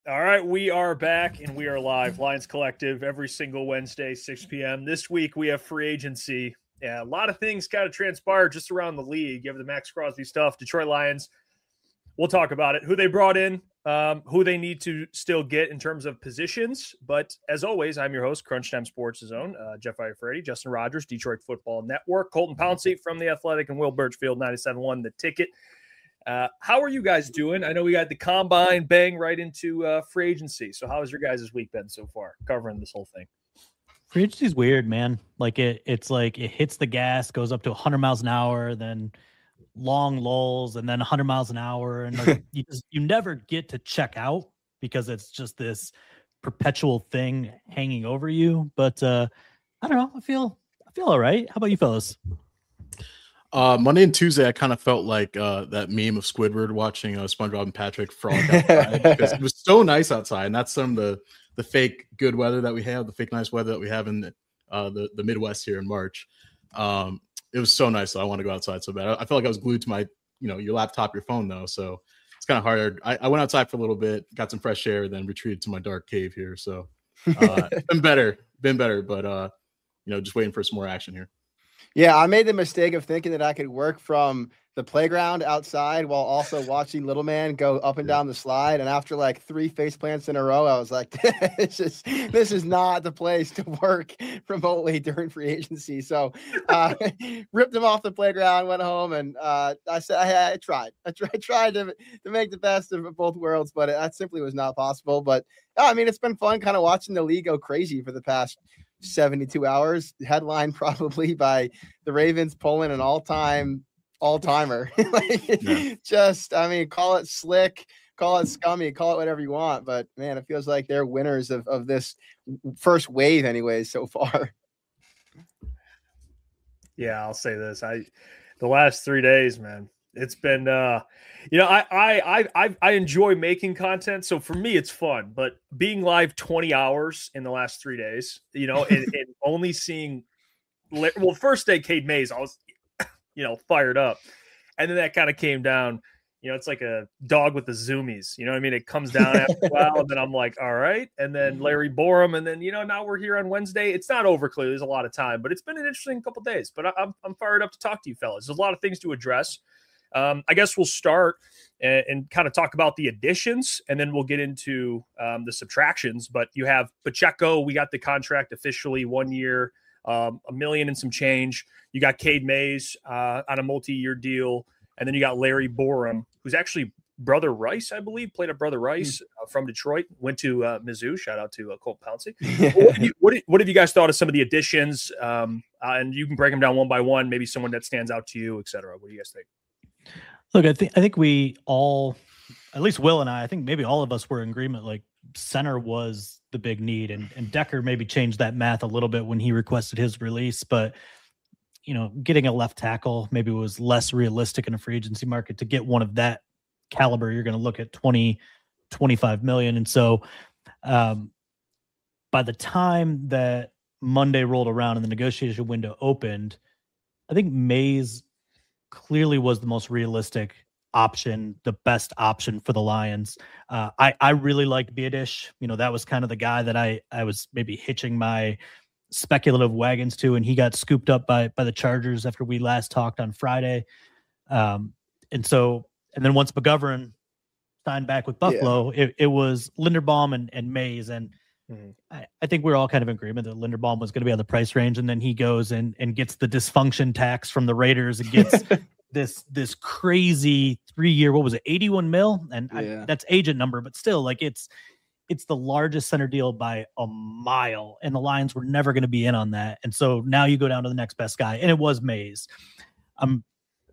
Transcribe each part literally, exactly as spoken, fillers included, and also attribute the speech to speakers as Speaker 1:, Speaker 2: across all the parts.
Speaker 1: All right, we are back and we are live. Lions Collective every single Wednesday, six p.m. This week we have free agency. Yeah, a lot of things kind of transpire just around the league. You have the Max Crosby stuff, Detroit Lions. We'll talk about it. Who they brought in, um, who they need to still get in terms of positions. But as always, I'm your host, Crunch Time Sports' Zone, uh, Jeff Iafredi, Justin Rogers, Detroit Football Network, Colton Pouncey from The Athletic, and Will Birchfield, ninety-seven point one The Ticket. Uh, how are you guys doing? I know we got the combine bang right into uh, free agency. So how has your guys' week been so far covering this whole thing?
Speaker 2: Free agency is weird, man. Like it, it's like it hits the gas, goes up to one hundred miles an hour, then long lulls, and then one hundred miles an hour, and like you just you never get to check out because it's just this perpetual thing hanging over you. But uh, I don't know. I feel I feel all right. How about you, fellas?
Speaker 3: Uh, Monday and Tuesday, I kind of felt like uh, that meme of Squidward watching uh, SpongeBob and Patrick frolic outside because it was so nice outside, and that's some of the the fake good weather that we have, the fake nice weather that we have in the uh, the, the Midwest here in March. Um, it was so nice, so I want to go outside so bad. I, I felt like I was glued to my, you know, your laptop, your phone though, so it's kind of hard. I, I went outside for a little bit, got some fresh air, then retreated to my dark cave here. So uh, it's been better, been better, but uh, you know, just waiting for some more action here.
Speaker 4: Yeah, I made the mistake of thinking that I could work from the playground outside while also watching little man go up and down the slide. And after like three face plants in a row, I was like, this is this is not the place to work remotely during free agency. So uh, ripped him off the playground, went home, and uh, I said, I, I tried. I tried, I tried to, to make the best of both worlds, but it, that simply was not possible. But I mean, it's been fun kind of watching the league go crazy for the past seventy-two hours. Headline probably by the Ravens pulling an all-time all-timer. like, yeah. Just, I mean, call it slick, call it scummy, call it whatever you want, but man, it feels like they're winners of, of this first wave anyways so far.
Speaker 1: Yeah, I'll say this. I the last three days, man, it's been uh you know, I I I I enjoy making content, so for me it's fun. But being live twenty hours in the last three days, you know, and, and only seeing well, first day Cade Mays, I was you know fired up, and then that kind of came down. You know, it's like a dog with the zoomies. You know what I mean? It comes down after a while, and then I'm like, all right. And then Larry Borum, and then you know now we're here on Wednesday. It's not over. Clearly, there's a lot of time, but it's been an interesting couple of days. But I, I'm I'm fired up to talk to you fellas. There's a lot of things to address. Um, I guess we'll start and, and kind of talk about the additions, and then we'll get into um, the subtractions. But you have Pacheco. We got the contract officially one year, um, a million and some change. You got Cade Mays uh, on a multi-year deal. And then you got Larry Borum, who's actually Brother Rice, I believe, played at Brother Rice uh, from Detroit, went to uh, Mizzou. Shout out to uh, Colt Pouncey. what, have you, what, what have you guys thought of some of the additions? Um, uh, and you can break them down one by one, maybe someone that stands out to you, et cetera. What do you guys think?
Speaker 2: Look, I think I think we all, at least Will and I, I think maybe all of us were in agreement. Like center was the big need, and and Decker maybe changed that math a little bit when he requested his release. But you know, getting a left tackle maybe was less realistic in a free agency market. To get one of that caliber, you're going to look at twenty, twenty-five million. And so um, by the time that Monday rolled around and the negotiation window opened, I think Mays clearly was the most realistic option, the best option for the Lions. Uh, I, I really liked Biadish. You know, that was kind of the guy that I, I was maybe hitching my speculative wagons to, and he got scooped up by, by the Chargers after we last talked on Friday. Um, and so, and then once McGovern signed back with Buffalo, yeah. it, it was Linderbaum and, and Mays. And mm-hmm. I, I think we're all kind of in agreement that Linderbaum was going to be on the price range. And then he goes and, and gets the dysfunction tax from the Raiders and gets this, this crazy three year, what was it? eighty-one mil. And yeah. I, that's agent number, but still like it's, it's the largest center deal by a mile, and the Lions were never going to be in on that. And so now you go down to the next best guy, and it was Mays. I'm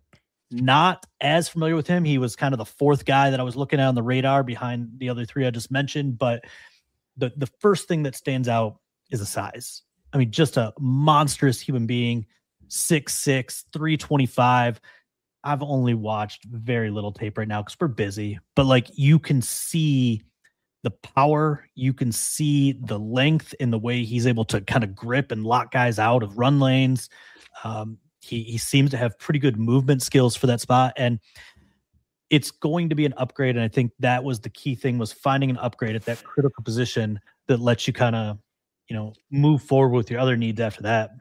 Speaker 2: not as familiar with him. He was kind of the fourth guy that I was looking at on the radar behind the other three I just mentioned. But the, the first thing that stands out is the size. I mean, just a monstrous human being, six six, three twenty-five. I've only watched very little tape right now because we're busy, but like you can see the power, you can see the length in the way he's able to kind of grip and lock guys out of run lanes. Um, he, he seems to have pretty good movement skills for that spot. And it's going to be an upgrade. And I think that was the key thing, was finding an upgrade at that critical position that lets you kind of, you know, move forward with your other needs after that.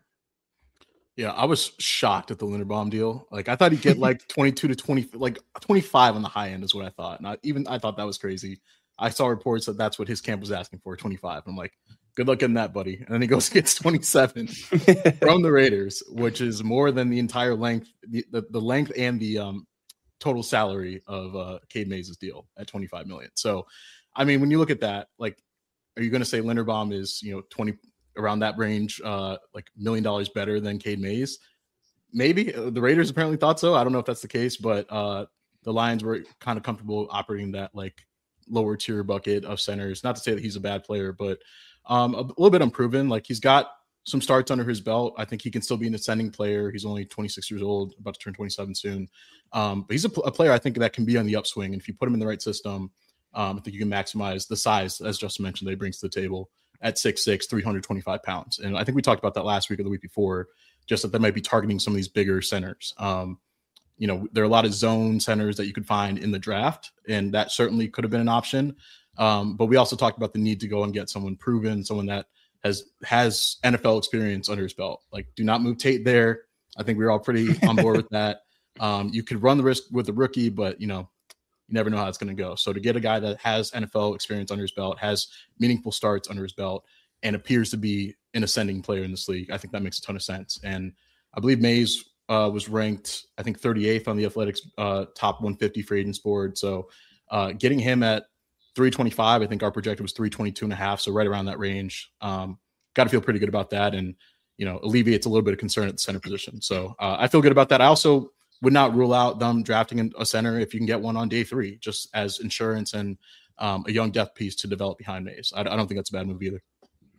Speaker 3: Yeah, I was shocked at the Linderbaum deal. Like, I thought he'd get like twenty-two to twenty, like twenty-five on the high end is what I thought. And I, even I thought that was crazy. I saw reports that that's what his camp was asking for, twenty-five. I'm like, good luck getting that, buddy. And then he goes and gets twenty-seven from the Raiders, which is more than the entire length, the, the, the length and the um, total salary of uh, Cade Mays' deal at twenty-five million. So, I mean, when you look at that, like, are you going to say Linderbaum is, you know, twenty around that range, uh, like million dollars better than Cade Mays? Maybe. The Raiders apparently thought so. I don't know if that's the case, but uh, the Lions were kind of comfortable operating that like lower tier bucket of centers. Not to say that he's a bad player, but um, a little bit unproven. Like, he's got some starts under his belt. I think he can still be an ascending player. He's only twenty-six years old, about to turn twenty-seven soon. Um, but he's a, a player I think that can be on the upswing. And if you put him in the right system, um, I think you can maximize the size, as Justin mentioned, that he brings to the table at six six, three hundred twenty-five pounds. And I think we talked about that last week or the week before, just that they might be targeting some of these bigger centers. Um, you know, there are a lot of zone centers that you could find in the draft, and that certainly could have been an option. Um, but we also talked about the need to go and get someone proven, someone that has has N F L experience under his belt. Like, do not move Tate there. I think we we're all pretty on board with that. Um, you could run the risk with the rookie, but, you know, you never know how it's going to go. So to get a guy that has N F L experience under his belt, has meaningful starts under his belt, and appears to be an ascending player in this league, I think that makes a ton of sense. And I believe Mays uh, was ranked, I think, thirty-eighth on the Athletics uh, top one fifty free agents board. So uh, getting him at three twenty-five, I think our projected was three twenty-two and a half. So right around that range. Um, got to feel pretty good about that. And, you know, alleviates a little bit of concern at the center position. So uh, I feel good about that. I also would not rule out them drafting a center if you can get one on day three, just as insurance and um, a young depth piece to develop behind Mays. I, I don't think that's a bad move either.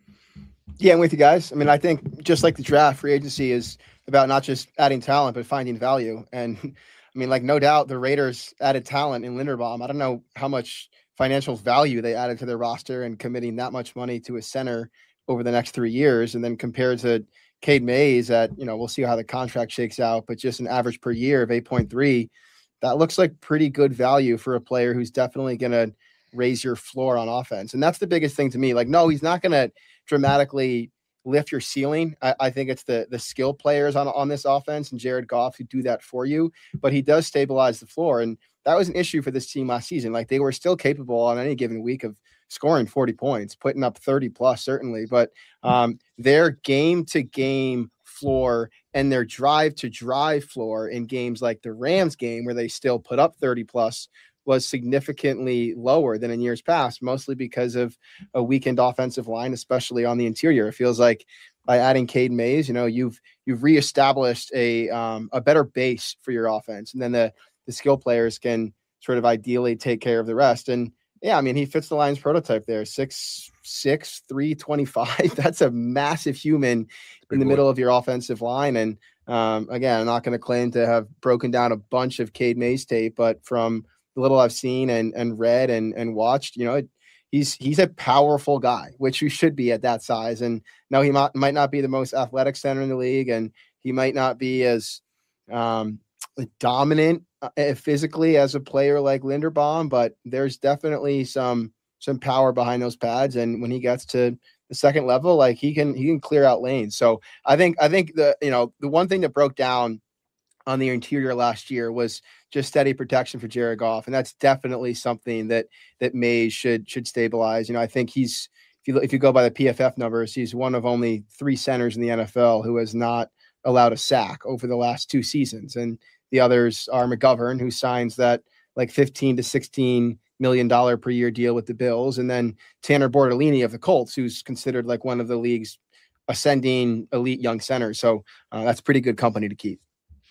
Speaker 4: Yeah, I'm with you guys. I mean, I think just like the draft, free agency is about not just adding talent, but finding value. And I mean, like, no doubt the Raiders added talent in Linderbaum. I don't know how much financial value they added to their roster and committing that much money to a center over the next three years. And then compared to Cade Mays at, you know, we'll see how the contract shakes out, but just an average per year of eight point three, that looks like pretty good value for a player who's definitely going to raise your floor on offense. And that's the biggest thing to me. Like, no, he's not going to dramatically lift your ceiling. I, I think it's the the skill players on, on this offense and Jared Goff who do that for you, but he does stabilize the floor. And that was an issue for this team last season. Like, they were still capable on any given week of scoring forty points, putting up thirty plus, certainly, but um, their game to game floor and their drive to drive floor in games like the Rams game, where they still put up thirty plus, was significantly lower than in years past, mostly because of a weakened offensive line, especially on the interior. It feels like by adding Cade Mays, you know, you've, you've reestablished a, um, a better base for your offense. And then the, the skill players can sort of ideally take care of the rest. And yeah, I mean, he fits the Lions prototype there. Six, six, three, twenty-five. That's a massive human in the middle of your offensive line. And um, again, I'm not going to claim to have broken down a bunch of Cade Mays tape, but from the little I've seen and and read and and watched, you know, it, he's he's a powerful guy, which you should be at that size. And no, he might might not be the most athletic center in the league, and he might not be as um, dominant uh, physically as a player like Linderbaum, but there's definitely some some power behind those pads. And when he gets to the second level, like, he can he can clear out lanes. So I think I think the you know the one thing that broke down on the interior last year was just steady protection for Jared Goff. And that's definitely something that, that Mays should, should stabilize. You know, I think he's, if you, if you go by the P F F numbers, he's one of only three centers in the N F L who has not allowed a sack over the last two seasons. And the others are McGovern, who signs that like fifteen to sixteen million dollars per year deal with the Bills. And then Tanner Bortolini of the Colts, who's considered like one of the league's ascending elite young centers. So uh, that's pretty good company to keep.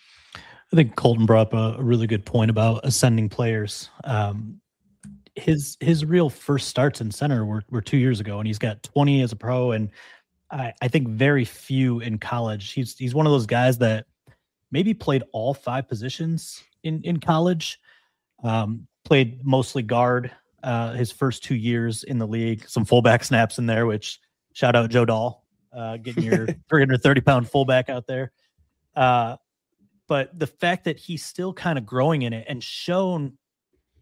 Speaker 2: I think Colton brought up a really good point about ascending players. Um, his his real first starts in center were, were two years ago, and he's got twenty as a pro, and I, I think very few in college. He's he's one of those guys that maybe played all five positions in, in college, um, played mostly guard uh, his first two years in the league, some fullback snaps in there, which shout out Joe Dahl, uh, getting your three hundred thirty pound fullback out there. Uh, But the fact that he's still kind of growing in it and shown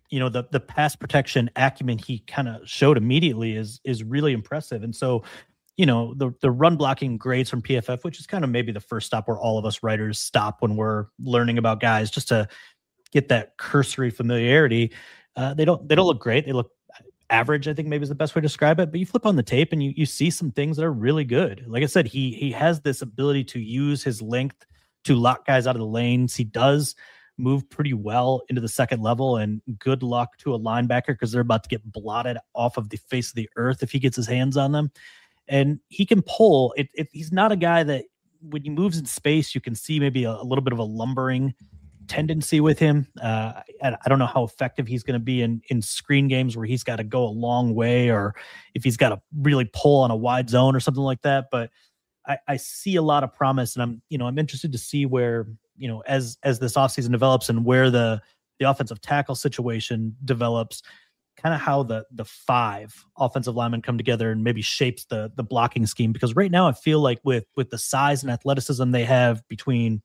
Speaker 2: you know, the the pass protection acumen he kind of showed immediately is is really impressive. And so, you know, the the run blocking grades from P F F, which is kind of maybe the first stop where all of us writers stop when we're learning about guys, just to get that cursory familiarity. Uh, they don't they don't look great. They look average, I think maybe is the best way to describe it. But you flip on the tape and you you see some things that are really good. Like I said, he he has this ability to use his length to lock guys out of the lanes. He does move pretty well into the second level, and good luck to a linebacker because they're about to get blotted off of the face of the earth if he gets his hands on them. And he can pull. It, it, he's not a guy that when he moves in space, you can see maybe a, a little bit of a lumbering tendency with him. Uh, I, I don't know how effective he's going to be in, in screen games where he's got to go a long way, or if he's got to really pull on a wide zone or something like that. But I, I see a lot of promise, and I'm, you know, I'm interested to see where, you know, as, as this offseason develops and where the, the offensive tackle situation develops, kind of how the, the five offensive linemen come together and maybe shapes the, the blocking scheme. Because right now I feel like with, with the size and athleticism they have between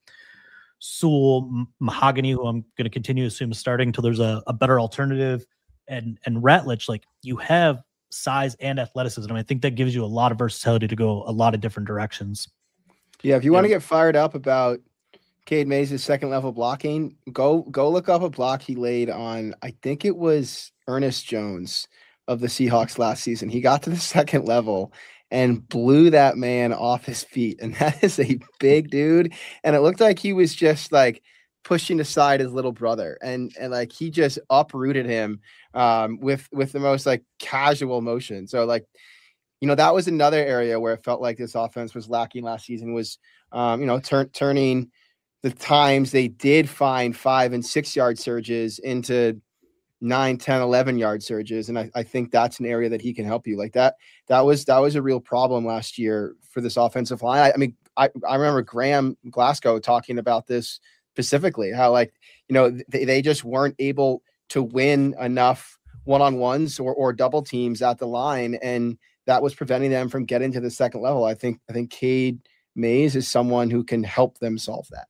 Speaker 2: Sewell, Mahogany, who I'm going to continue to assume is starting until there's a, a better alternative, and, and Ratledge, like you have size and athleticism. I think that gives you a lot of versatility to go a lot of different directions.
Speaker 4: Yeah. If you yeah. want to get fired up about Cade Mays' second level blocking, go go look up a block he laid on, I think it was Ernest Jones of the Seahawks last season. He got to the second level and blew that man off his feet. And that is a big dude. And it looked like he was just like pushing aside his little brother. And and like he just uprooted him um, with with the most like casual motion. So like, you know, that was another area where it felt like this offense was lacking last season, was um, you know, turn turning the times they did find five and six yard surges into nine, ten, eleven yard surges. And I, I think that's an area that he can help you like that. That was, that was a real problem last year for this offensive line. I, I mean, I, I remember Graham Glasgow talking about this specifically, how like, you know, they, they just weren't able to win enough one-on-ones or, or double teams at the line. And that was preventing them from getting to the second level. I think, I think Cade Mays is someone who can help them solve that.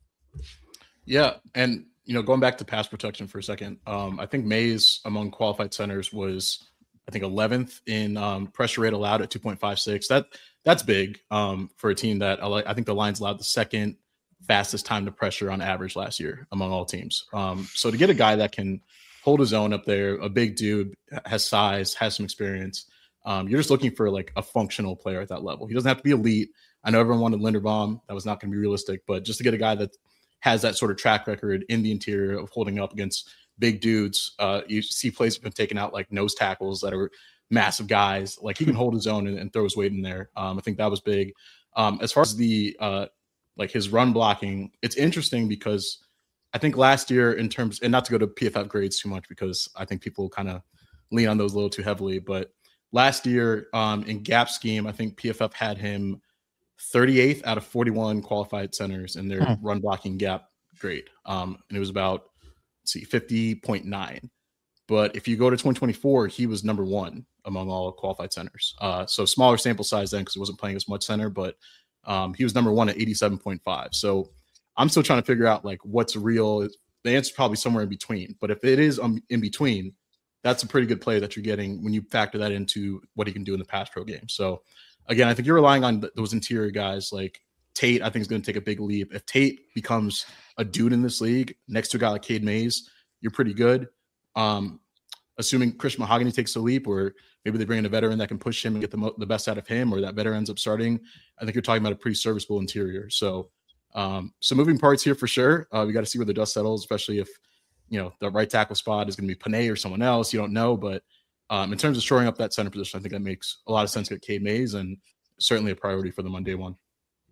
Speaker 3: Yeah. And, you know, going back to pass protection for a second, um, I think Mays among qualified centers was, I think, eleventh in um, pressure rate allowed at two point five six. That that's big um, for a team that I think the Lions allowed the second fastest time to pressure on average last year among all teams. Um, so to get a guy that can hold his own up there, a big dude, has size, has some experience, um, you're just looking for like a functional player at that level. He doesn't have to be elite. I know everyone wanted Linderbaum. That was not going to be realistic, but just to get a guy that has that sort of track record in the interior of holding up against big dudes. Uh, you see plays have been taken out like nose tackles that are massive guys. Like he can hold his own and, and throw his weight in there. Um, I think that was big. Um, as far as the uh, like his run blocking, it's interesting because I think last year in terms, and not to go to P F F grades too much because I think people kind of lean on those a little too heavily, but last year um, in gap scheme, I think P F F had him thirty-eighth out of forty-one qualified centers in their hmm. run blocking gap grade. Um, and it was about, let's see, fifty point nine. But if you go to twenty twenty-four, he was number one among all qualified centers. Uh, so smaller sample size then because he wasn't playing as much center, but um, he was number one at eighty-seven point five. So I'm still trying to figure out like what's real. The answer is probably somewhere in between. But if it is um, in between, that's a pretty good play that you're getting when you factor that into what he can do in the pass pro game. So again, I think you're relying on th- those interior guys like Tate. I think is going to take a big leap. If Tate becomes a dude in this league next to a guy like Cade Mays, you're pretty good. Um, assuming Chris Mahogany takes a leap, or maybe they bring in a veteran that can push him and get the, mo- the best out of him, or that veteran ends up starting, I think you're talking about a pretty serviceable interior. So, um, some moving parts here for sure. Uh, we got to see where the dust settles, especially if, you know, the right tackle spot is going to be Panay or someone else. You don't know, but um, in terms of shoring up that center position, I think that makes a lot of sense to get Cade Mays, and certainly a priority for them on day one.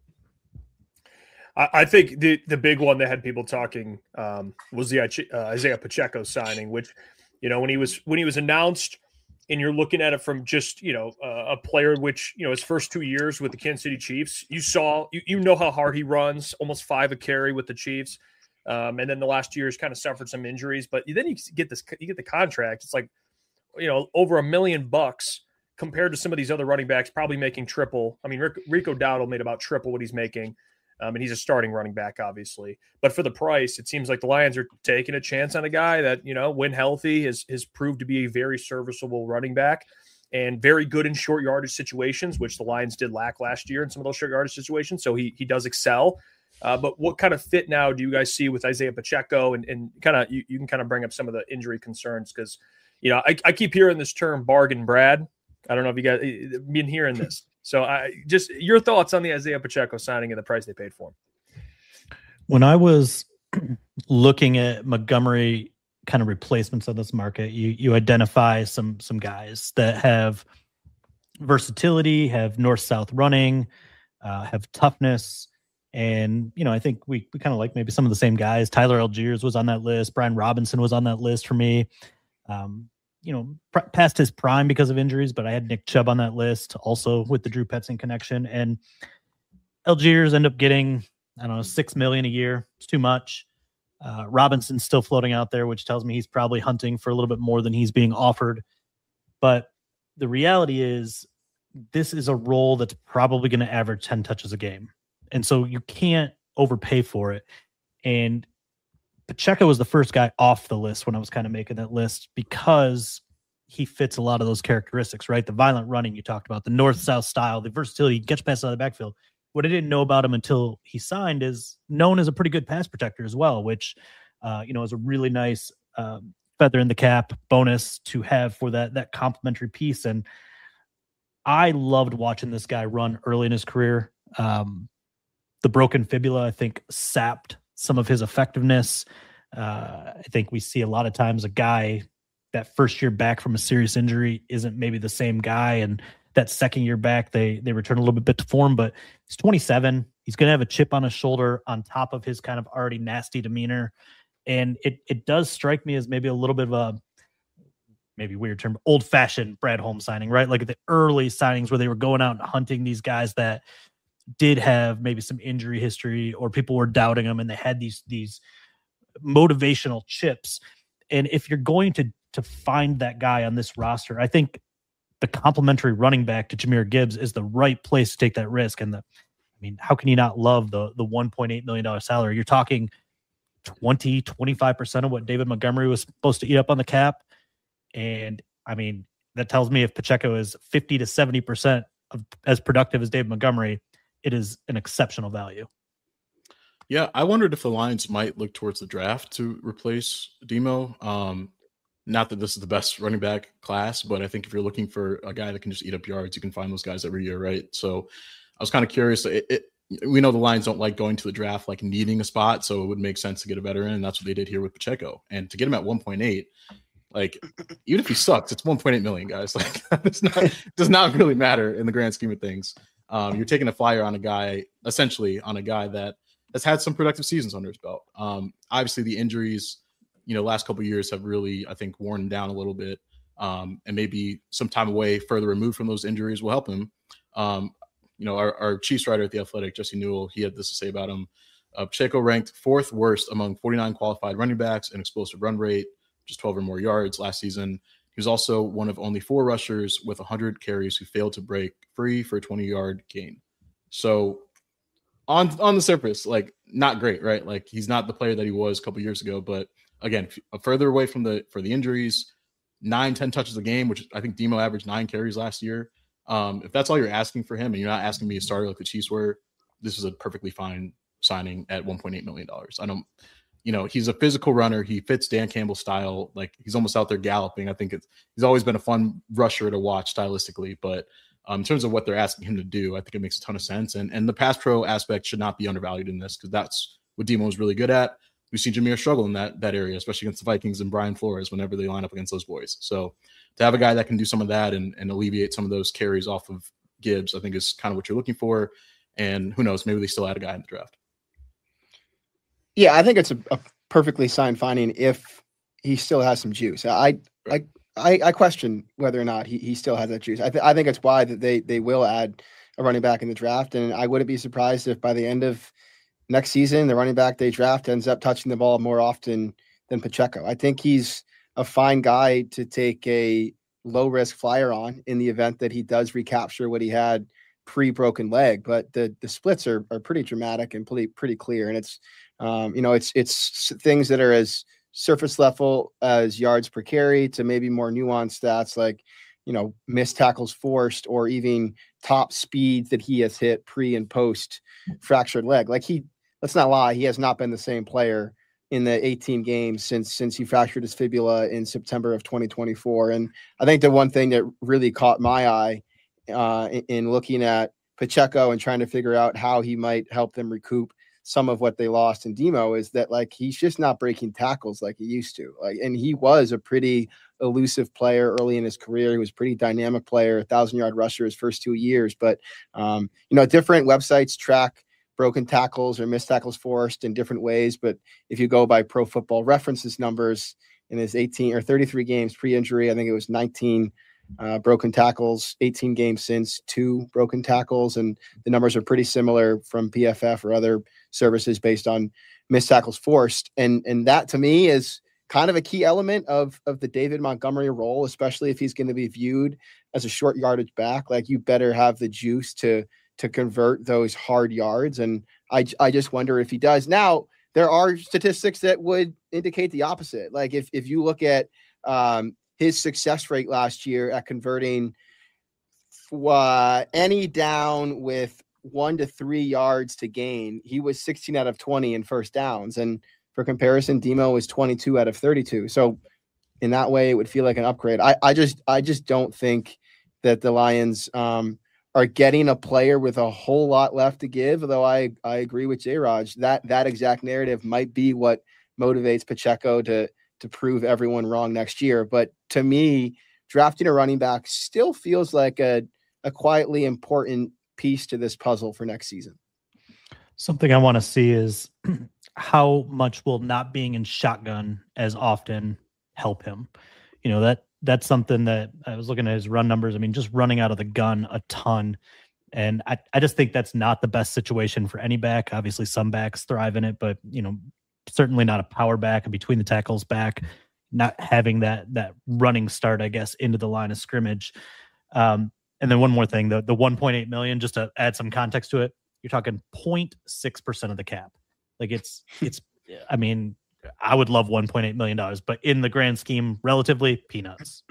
Speaker 1: I, I think the the big one that had people talking um, was the uh, Isaiah Pacheco signing, which, you know, when he was when he was announced, and you're looking at it from just, you know, uh, a player which, you know, his first two years with the Kansas City Chiefs, you saw, you, you know how hard he runs, almost five a carry with the Chiefs. Um, and then the last year's kind of suffered some injuries, but then you get this, you get the contract. It's like, you know, over a million bucks compared to some of these other running backs, probably making triple. I mean, Rick, Rico Dowdle made about triple what he's making. Um, and he's a starting running back, obviously. But for the price, it seems like the Lions are taking a chance on a guy that, you know, when healthy, has, has proved to be a very serviceable running back and very good in short yardage situations, which the Lions did lack last year in some of those short yardage situations. So he he does excel. Uh, but what kind of fit now do you guys see with Isaiah Pacheco? And, and kind of you, you can kind of bring up some of the injury concerns because, you know, I, I keep hearing this term bargain Brad. I don't know if you guys been hearing this. So I just your thoughts on the Isaiah Pacheco signing and the price they paid for him.
Speaker 2: When I was looking at Montgomery kind of replacements on this market, you you identify some some guys that have versatility, have north-south running, uh, have toughness. And, you know, I think we, we kind of like maybe some of the same guys. Tyler Algiers was on that list. Brian Robinson was on that list for me. Um, you know, pr- past his prime because of injuries, but I had Nick Chubb on that list also with the Drew Petzing connection. And Algiers end up getting, I don't know, six million a year. It's too much. Uh, Robinson's still floating out there, which tells me he's probably hunting for a little bit more than he's being offered. But the reality is this is a role that's probably going to average ten touches a game. And so you can't overpay for it. And Pacheco was the first guy off the list when I was kind of making that list because he fits a lot of those characteristics, right? The violent running you talked about, the north-south style, the versatility, he gets past out of the backfield. What I didn't know about him until he signed is known as a pretty good pass protector as well, which, uh, you know, is a really nice uh, feather in the cap bonus to have for that, that complementary piece. And I loved watching this guy run early in his career. Um, the broken fibula, I think, sapped some of his effectiveness. Uh, I think we see a lot of times a guy that first year back from a serious injury isn't maybe the same guy. And that second year back, they they return a little bit to form, but he's twenty-seven. He's going to have a chip on his shoulder on top of his kind of already nasty demeanor. And it it does strike me as maybe a little bit of a, maybe weird term, old fashioned Brad Holmes signing, right? Like the early signings where they were going out and hunting these guys that did have maybe some injury history or people were doubting them and they had these, these motivational chips. And if you're going to, to find that guy on this roster, I think the complimentary running back to Jahmyr Gibbs is the right place to take that risk. And the, I mean, how can you not love the, the one point eight million dollars salary? You're talking twenty, twenty-five percent of what David Montgomery was supposed to eat up on the cap. And I mean, that tells me if Pacheco is fifty to seventy percent of as productive as David Montgomery, it is an exceptional value.
Speaker 3: Yeah, I wondered if the Lions might look towards the draft to replace Demo. Um, not that this is the best running back class, but I think if you're looking for a guy that can just eat up yards, you can find those guys every year, right? So I was kind of curious. It, it, we know the Lions don't like going to the draft like needing a spot, so it would make sense to get a veteran, and that's what they did here with Pacheco. And to get him at one point eight, like even if he sucks, it's one point eight million, guys. Like it's not does not really matter in the grand scheme of things. Um, you're taking a flyer on a guy, essentially on a guy that has had some productive seasons under his belt. Um, obviously, the injuries, you know, last couple of years have really, I think, worn him down a little bit. Um, and maybe some time away, further removed from those injuries will help him. Um, you know, our, our Chiefs writer at The Athletic, Jesse Newell, he had this to say about him. Uh, Pacheco ranked fourth worst among forty-nine qualified running backs in explosive run rate, just twelve or more yards last season. He was also one of only four rushers with one hundred carries who failed to break free for a twenty-yard gain. So on on the surface, like not great, right? Like he's not the player that he was a couple years ago. But again, further away from the for the injuries, nine, ten touches a game, which I think Demo averaged nine carries last year. Um, if that's all you're asking for him, and you're not asking me to start like the Chiefs were, this is a perfectly fine signing at one point eight million dollars. I don't. You know, he's a physical runner. He fits Dan Campbell's style. Like he's almost out there galloping. I think it's, he's always been a fun rusher to watch stylistically, but um, in terms of what they're asking him to do, I think it makes a ton of sense. And and the pass pro aspect should not be undervalued in this because that's what Demo is really good at. We see Jahmyr struggle in that, that area, especially against the Vikings and Brian Flores whenever they line up against those boys. So to have a guy that can do some of that and, and alleviate some of those carries off of Gibbs, I think is kind of what you're looking for. And who knows, maybe they still add a guy in the draft.
Speaker 4: Yeah, I think it's a, a perfectly signed finding if he still has some juice. I I I, I question whether or not he, he still has that juice. I, th- I think it's why that they they will add a running back in the draft, and I wouldn't be surprised if by the end of next season the running back they draft ends up touching the ball more often than Pacheco. I think he's a fine guy to take a low risk flyer on in the event that he does recapture what he had pre-broken leg, but the the splits are are pretty dramatic and pretty pretty clear. And it's um, you know it's it's things that are as surface level as yards per carry to maybe more nuanced stats like you know missed tackles forced or even top speeds that he has hit pre and post fractured leg. Like he, let's not lie, he has not been the same player in the eighteen games since since he fractured his fibula in September of twenty twenty-four. And I think the one thing that really caught my eye uh, in, in looking at Pacheco and trying to figure out how he might help them recoup some of what they lost in Demo is that like he's just not breaking tackles like he used to. Like, and he was a pretty elusive player early in his career. He was a pretty dynamic player, a thousand yard rusher his first two years. But um, you know, different websites track broken tackles or missed tackles forced in different ways. But if you go by Pro Football References numbers in his eighteen or thirty-three games pre-injury, I think it was nineteen uh, broken tackles, eighteen games since, two broken tackles. And the numbers are pretty similar from P F F or other services based on missed tackles forced. And, and that to me is kind of a key element of, of the David Montgomery role, especially if he's going to be viewed as a short yardage back. Like you better have the juice to to convert those hard yards. And I, I just wonder if he does. Now, there are statistics that would indicate the opposite. Like if, if you look at um, his success rate last year at converting uh, any down with one to three yards to gain, he was sixteen out of twenty in first downs. And for comparison, Demo was twenty-two out of thirty-two. So in that way, it would feel like an upgrade. I, I just, I just don't think that the Lions um, are getting a player with a whole lot left to give. Although I, I agree with J-Raj, that that exact narrative might be what motivates Pacheco to to prove everyone wrong next year. But to me, drafting a running back still feels like a a quietly important piece to this puzzle for next season.
Speaker 2: Something I want to see is how much will not being in shotgun as often help him. You know, that that's something that I was looking at his run numbers. I mean, just running out of the gun a ton. And I, I just think that's not the best situation for any back. Obviously, some backs thrive in it, but, you know, certainly not a power back and between the tackles back, not having that that running start, I guess, into the line of scrimmage. Um, and then one more thing, the, the one point eight million, just to add some context to it, you're talking zero point six percent of the cap. Like it's, it's, I mean, I would love one point eight million dollars, but in the grand scheme, relatively peanuts.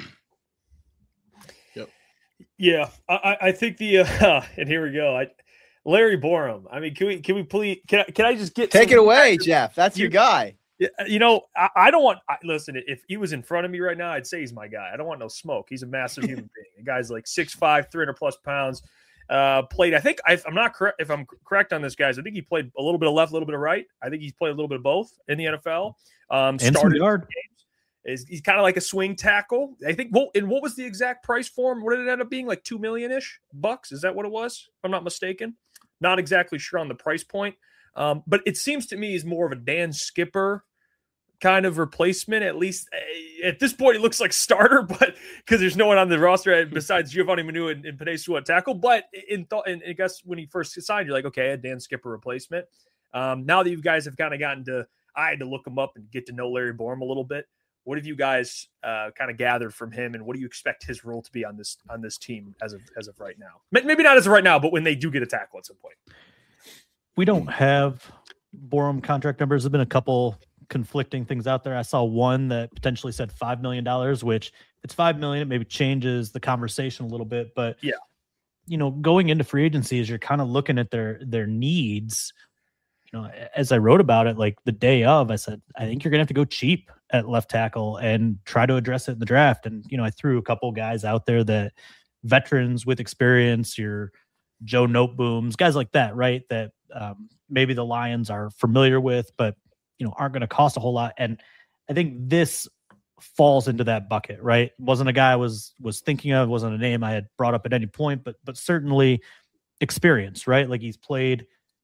Speaker 3: Yep.
Speaker 1: Yeah. I, I think the, uh, and here we go. I, Larry Borom. I mean, can we, can we please, can I, can I just get,
Speaker 4: take it away, Jeff? That's you, your guy.
Speaker 1: You know, I, I don't want, I, listen, if he was in front of me right now, I'd say he's my guy. I don't want no smoke. He's a massive human being. The guy's like six five, three hundred plus pounds. Uh, played, I think, I, I'm not correct. If I'm correct on this, guys, I think he played a little bit of left, a little bit of right. I think he's played a little bit of both in the N F L. Um,
Speaker 2: and some yard.
Speaker 1: Is he's kind of like a swing tackle. I think. Well, and what was the exact price for him? What did it end up being? Like two million ish bucks? Is that what it was? If I'm not mistaken. Not exactly sure on the price point, um, but it seems to me he's more of a Dan Skipper kind of replacement. At least at this point, it looks like starter, but because there's no one on the roster besides Giovanni Manu and, and Penei Sewell at tackle. But in thought, and I guess when he first signed, you're like, okay, a Dan Skipper replacement. Um, now that you guys have kind of gotten to, I had to look him up and get to know Larry Borom a little bit. What have you guys uh, kind of gathered from him, and what do you expect his role to be on this on this team as of as of right now? Maybe not as of right now, but when they do get a tackle at some point.
Speaker 2: We don't have Borom contract numbers. There've been a couple conflicting things out there. I saw one that potentially said five million dollars, which if it's five million, it maybe changes the conversation a little bit. But
Speaker 1: yeah,
Speaker 2: you know, going into free agency, as you're kind of looking at their their needs. You know, as I wrote about it, like the day of, I said, I think you're going to have to go cheap at left tackle and try to address it in the draft. And, you know, I threw a couple guys out there that veterans with experience, your Joe Notebooms, guys like that, right? That um, maybe the Lions are familiar with, but, you know, aren't going to cost a whole lot. And I think this falls into that bucket, right? Wasn't a guy I was, was thinking of, wasn't a name I had brought up at any point, but, but certainly experience, right? Like he's played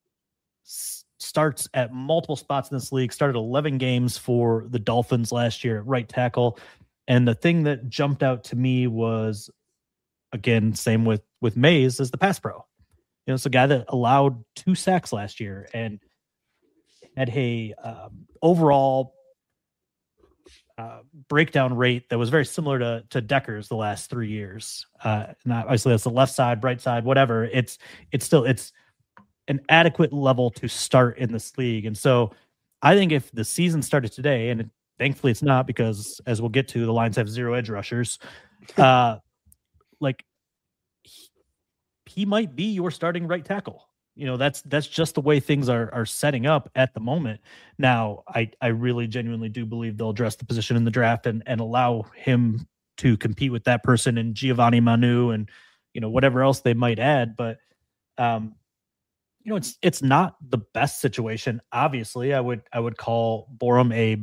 Speaker 2: starts at multiple spots in this league, started eleven games for the Dolphins last year at right tackle. And the thing that jumped out to me was, again, same with, with Mays, as the pass pro. You know, it's a guy that allowed two sacks last year and had a um, overall uh, breakdown rate that was very similar to to Decker's the last three years. Uh, not obviously that's the left side, right side, whatever. It's it's still it's an adequate level to start in this league, and so I think if the season started today, and it, thankfully it's not because as we'll get to, the Lions have zero edge rushers. Uh, like he, he might be your starting right tackle. You know, that's that's just the way things are are setting up at the moment. Now, I I really genuinely do believe they'll address the position in the draft and and allow him to compete with that person and Giovanni Manu and, you know, whatever else they might add. But um, you know, it's it's not the best situation. Obviously, I would I would call Borom a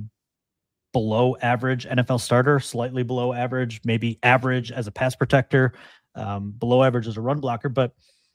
Speaker 2: below average N F L starter, slightly below average, maybe average as a pass protector, um, below average as a run blocker, but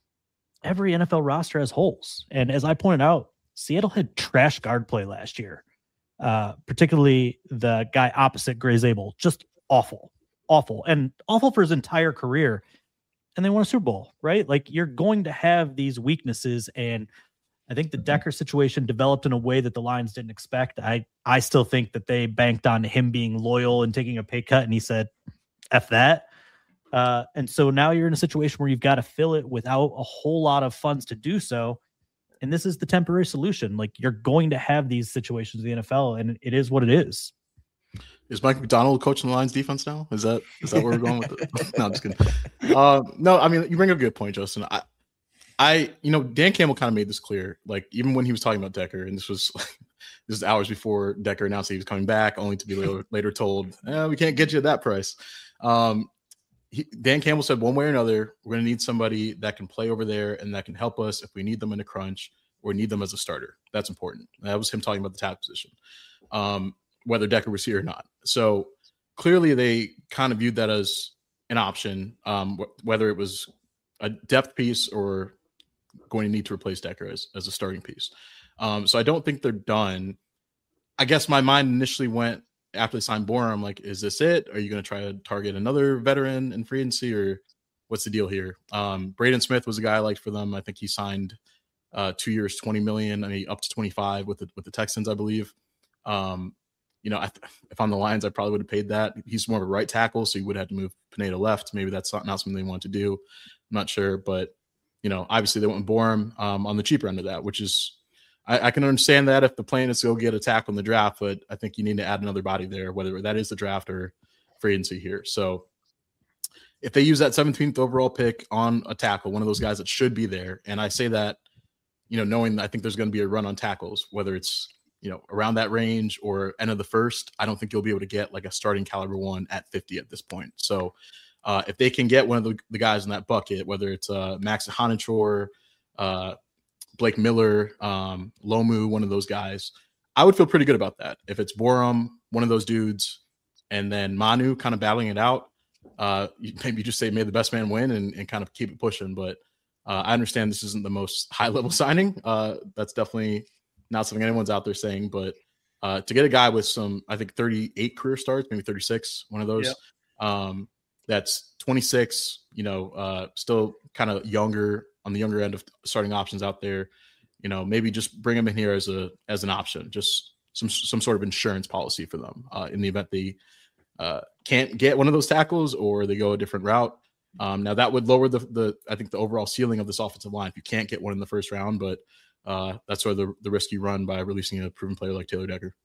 Speaker 2: every N F L roster has holes. And as I pointed out, Seattle had trash guard play last year, uh, particularly the guy opposite Gray Zabel. Just awful, awful, and awful for his entire career. And they won a Super Bowl, right? Like, you're going to have these weaknesses. And I think the Decker situation developed in a way that the Lions didn't expect. I, I still think that they banked on him being loyal and taking a pay cut. And he said, F that. Uh, and so now you're in a situation where you've got to fill it without a whole lot of funds to do so. And this is the temporary solution. Like, you're going to have these situations in the N F L, and it is what it is.
Speaker 3: Is Mike McDonald coaching the Lions defense now? Is that is that where we're going with it? No, I'm just kidding. Uh, no, I mean, you bring up a good point, Justin. I, I, you know, Dan Campbell kind of made this clear. Like, even when he was talking about Decker, and this was this is hours before Decker announced that he was coming back, only to be later, later told, eh, "We can't get you at that price." Um, he, Dan Campbell said, one way or another, we're going to need somebody that can play over there and that can help us if we need them in a crunch or need them as a starter. That's important. That was him talking about the tackle position. Um, whether Decker was here or not. So clearly they kind of viewed that as an option, um, wh- whether it was a depth piece or going to need to replace Decker as, as a starting piece. Um, so I don't think they're done. I guess my mind initially went after they signed Borom, like, is this it? Are you going to try to target another veteran in free agency, or what's the deal here? Um, Braden Smith was a guy I liked for them. I think he signed uh, two years, twenty million, I mean, up to twenty-five with the, with the Texans, I believe. Um, You know, if I'm the Lions, I probably would have paid that. He's more of a right tackle, so he would have to move Pineda left. Maybe that's not, not something they want to do. I'm not sure. But, you know, obviously they went with Borom um, on the cheaper end of that, which is I, I can understand that if the plan is to go get a tackle in the draft, but I think you need to add another body there, whether that is the draft or free agency here. So if they use that seventeenth overall pick on a tackle, one of those guys that should be there, and I say that, you know, knowing that I think there's going to be a run on tackles, whether it's you know, around that range or end of the first, I don't think you'll be able to get like a starting caliber one at fifty at this point. So uh, if they can get one of the, the guys in that bucket, whether it's uh, Max Hanachor, uh, Blake Miller, um, Lomu, one of those guys, I would feel pretty good about that. If it's Borom, one of those dudes, and then Manu kind of battling it out, uh, you, maybe you just say, may the best man win and, and kind of keep it pushing. But uh, I understand this isn't the most high level signing. Uh, that's definitely not something anyone's out there saying, but uh, to get a guy with some, I think thirty-eight career starts, maybe thirty-six, one of those, yep. um, that's twenty-six, you know, uh, still kind of younger on the younger end of starting options out there, you know, maybe just bring them in here as a, as an option, just some, some sort of insurance policy for them uh, in the event they uh, can't get one of those tackles or they go a different route. Um, now that would lower the, the, I think the overall ceiling of this offensive line if you can't get one in the first round, but Uh, that's sort of the, the risk you run by releasing a proven player like Taylor Decker.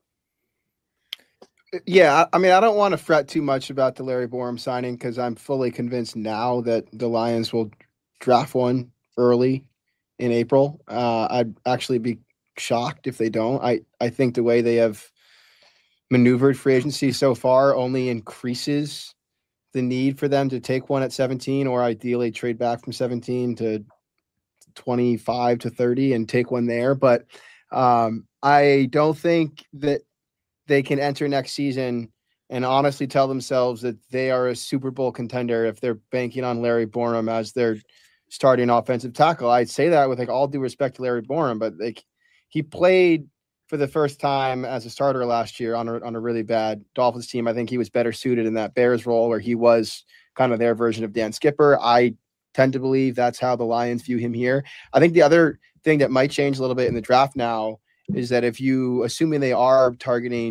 Speaker 4: Yeah, I mean, I don't want to fret too much about the Larry Borom signing because I'm fully convinced now that the Lions will draft one early in April. Uh, I'd actually be shocked if they don't. I, I think the way they have maneuvered free agency so far only increases the need for them to take one at seventeen or ideally trade back from seventeen to twenty-five to thirty and take one there. But um, I don't think that they can enter next season and honestly tell themselves that they are a Super Bowl contender if they're banking on Larry Borom as their starting offensive tackle. I'd say that with like all due respect to Larry Borom, but like he played for the first time as a starter last year on a, on a really bad Dolphins team. I think he was better suited in that Bears role where he was kind of their version of Dan Skipper. I tend to believe that's how the Lions view him here. I think the other thing that might change a little bit in the draft now is that if you, assuming they are targeting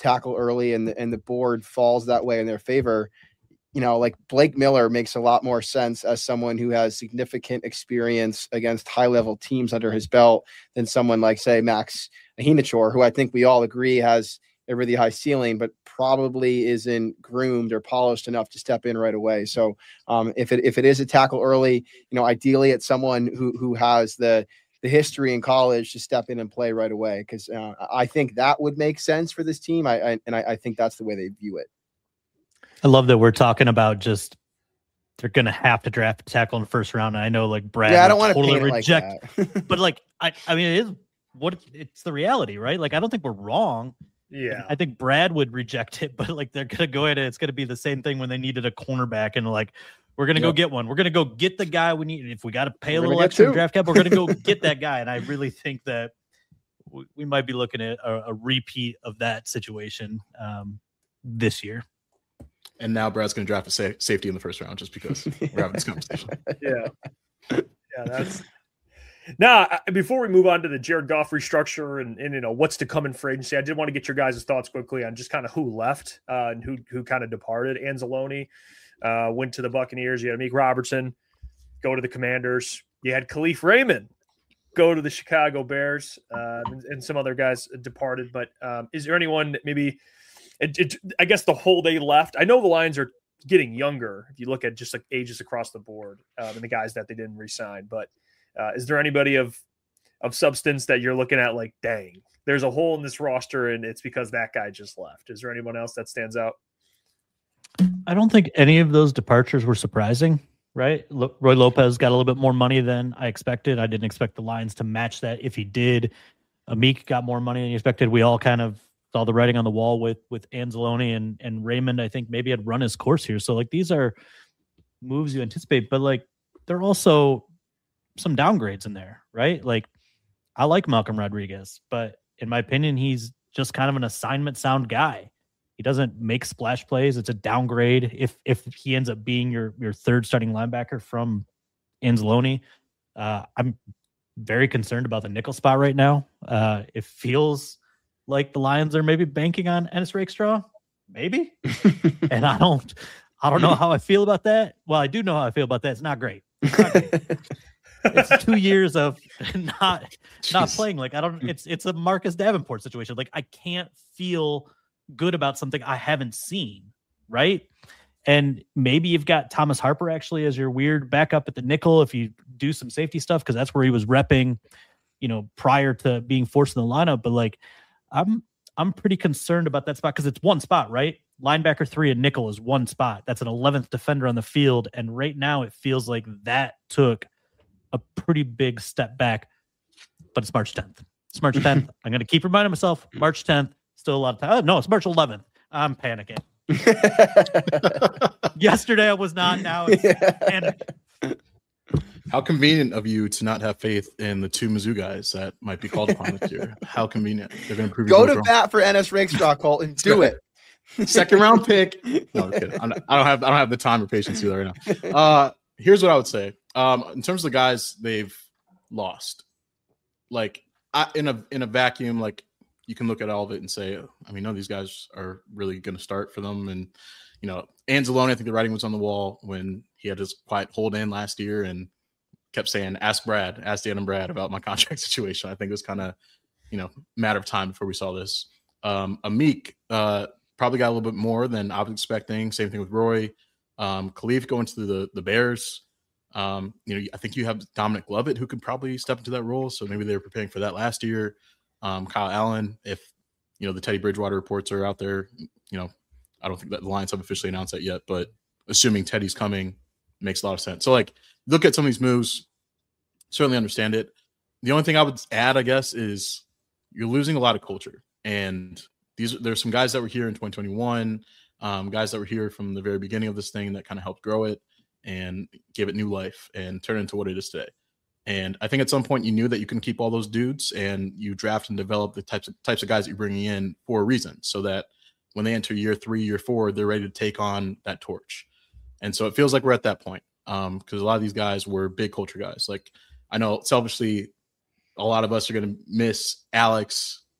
Speaker 4: tackle early and the, and the board falls that way in their favor, you know, like Blake Miller makes a lot more sense as someone who has significant experience against high level teams under his belt than someone like, say, Max Ahinachor, who I think we all agree has a really high ceiling, but probably isn't groomed or polished enough to step in right away. So um, if it if it is a tackle early, you know, ideally it's someone who who has the the history in college to step in and play right away, because uh, I think that would make sense for this team. I, I and I, I think that's the way they view it.
Speaker 2: I love that we're talking about just they're going to have to draft a tackle in the first round. And I know like Brad,
Speaker 4: yeah, I don't want to
Speaker 2: totally
Speaker 4: paint it
Speaker 2: reject,
Speaker 4: like that.
Speaker 2: but like I, I mean, it is what it's the reality, right? Like I don't think we're wrong.
Speaker 1: Yeah,
Speaker 2: I think Brad would reject it, but like they're going to go ahead and it's going to be the same thing when they needed a cornerback and like we're going to yep. go get one. We're going to go get the guy we need. If we got to pay we're a little extra draft cap, we're going to go get that guy. And I really think that we, we might be looking at a, a repeat of that situation um, this year.
Speaker 3: And now Brad's going to draft a sa- safety in the first round just because we're having this conversation.
Speaker 1: Yeah. Yeah, that's now before we move on to the Jared Goff restructure and, and you know what's to come in free agency, I did want to get your guys' thoughts quickly on just kind of who left uh, and who who kind of departed. Anzalone uh, went to the Buccaneers. You had Amik Robertson go to the Commanders. You had Khalif Raymond go to the Chicago Bears, uh, and, and some other guys departed. But um, is there anyone that maybe it, it, I guess the whole they left? I know the Lions are getting younger if you look at just like ages across the board um, and the guys that they didn't re-sign, but Uh, is there anybody of of substance that you're looking at like, dang, there's a hole in this roster and it's because that guy just left? Is there anyone else that stands out?
Speaker 2: I don't think any of those departures were surprising, right? Lo- Roy Lopez got a little bit more money than I expected. I didn't expect the Lions to match that. If he did, Amik got more money than he expected. We all kind of saw the writing on the wall with with Anzalone and, and Raymond, I think maybe had run his course here. So like these are moves you anticipate, but like they're also some downgrades in there, right? Like I like Malcolm Rodriguez, but in my opinion, he's just kind of an assignment sound guy. He doesn't make splash plays. It's a downgrade if if he ends up being your your third starting linebacker from Anzalone. Uh, I'm very concerned about the nickel spot right now. Uh, it feels like the Lions are maybe banking on Ennis Rakestraw, maybe, and I don't, I don't know how I feel about that. Well, I do know how I feel about that. It's not great. It's not great. It's two years of not Jeez. not playing. Like I don't. It's it's a Marcus Davenport situation. Like I can't feel good about something I haven't seen. Right. And maybe you've got Thomas Harper actually as your weird backup at the nickel if you do some safety stuff because that's where he was repping, you know, prior to being forced in the lineup. But like I'm I'm pretty concerned about that spot because it's one spot, right? Linebacker three and nickel is one spot. That's an eleventh defender on the field, and right now it feels like that took a pretty big step back, but it's March tenth. It's March tenth. I'm going to keep reminding myself, March tenth, still a lot of time. Oh, no, it's March eleventh. I'm panicking. Yesterday I was not. Now it's yeah. panic.
Speaker 3: How convenient of you to not have faith in the two Mizzou guys that might be called upon this year. How convenient. They're going to prove
Speaker 4: Go to
Speaker 3: wrong.
Speaker 4: bat for Ennis Rakestraw, Colton. Do it.
Speaker 3: Second round pick. No, I'm kidding. I'm not, I don't have I don't have the time or patience to do that right now. Uh, here's what I would say. Um, in terms of the guys they've lost, like I, in a in a vacuum, like you can look at all of it and say, I mean, none of these guys are really going to start for them. And you know, Anzalone, I think the writing was on the wall when he had his quiet hold in last year and kept saying, "Ask Brad, ask Dan and Brad about my contract situation." I think it was kind of, you know, matter of time before we saw this. Um, Amik uh, probably got a little bit more than I was expecting. Same thing with Roy. Um, Khalif going to the the Bears. Um, you know, I think you have Dominic Lovett who could probably step into that role. So maybe they were preparing for that last year. Um, Kyle Allen, if you know the Teddy Bridgewater reports are out there, you know, I don't think that the Lions have officially announced that yet, but assuming Teddy's coming makes a lot of sense. So like look at some of these moves, certainly understand it. The only thing I would add, I guess, is you're losing a lot of culture. And these there's some guys that were here in twenty twenty-one, um, guys that were here from the very beginning of this thing that kind of helped grow it and give it new life and turn it into what it is today. And I think at some point you knew that you can keep all those dudes and you draft and develop the types of types of guys that you're bringing in for a reason, so that when they enter year three, year four, they're ready to take on that torch. And so it feels like we're at that point um, because a lot of these guys were big culture guys. Like I know selfishly, a lot of us are going to miss Alex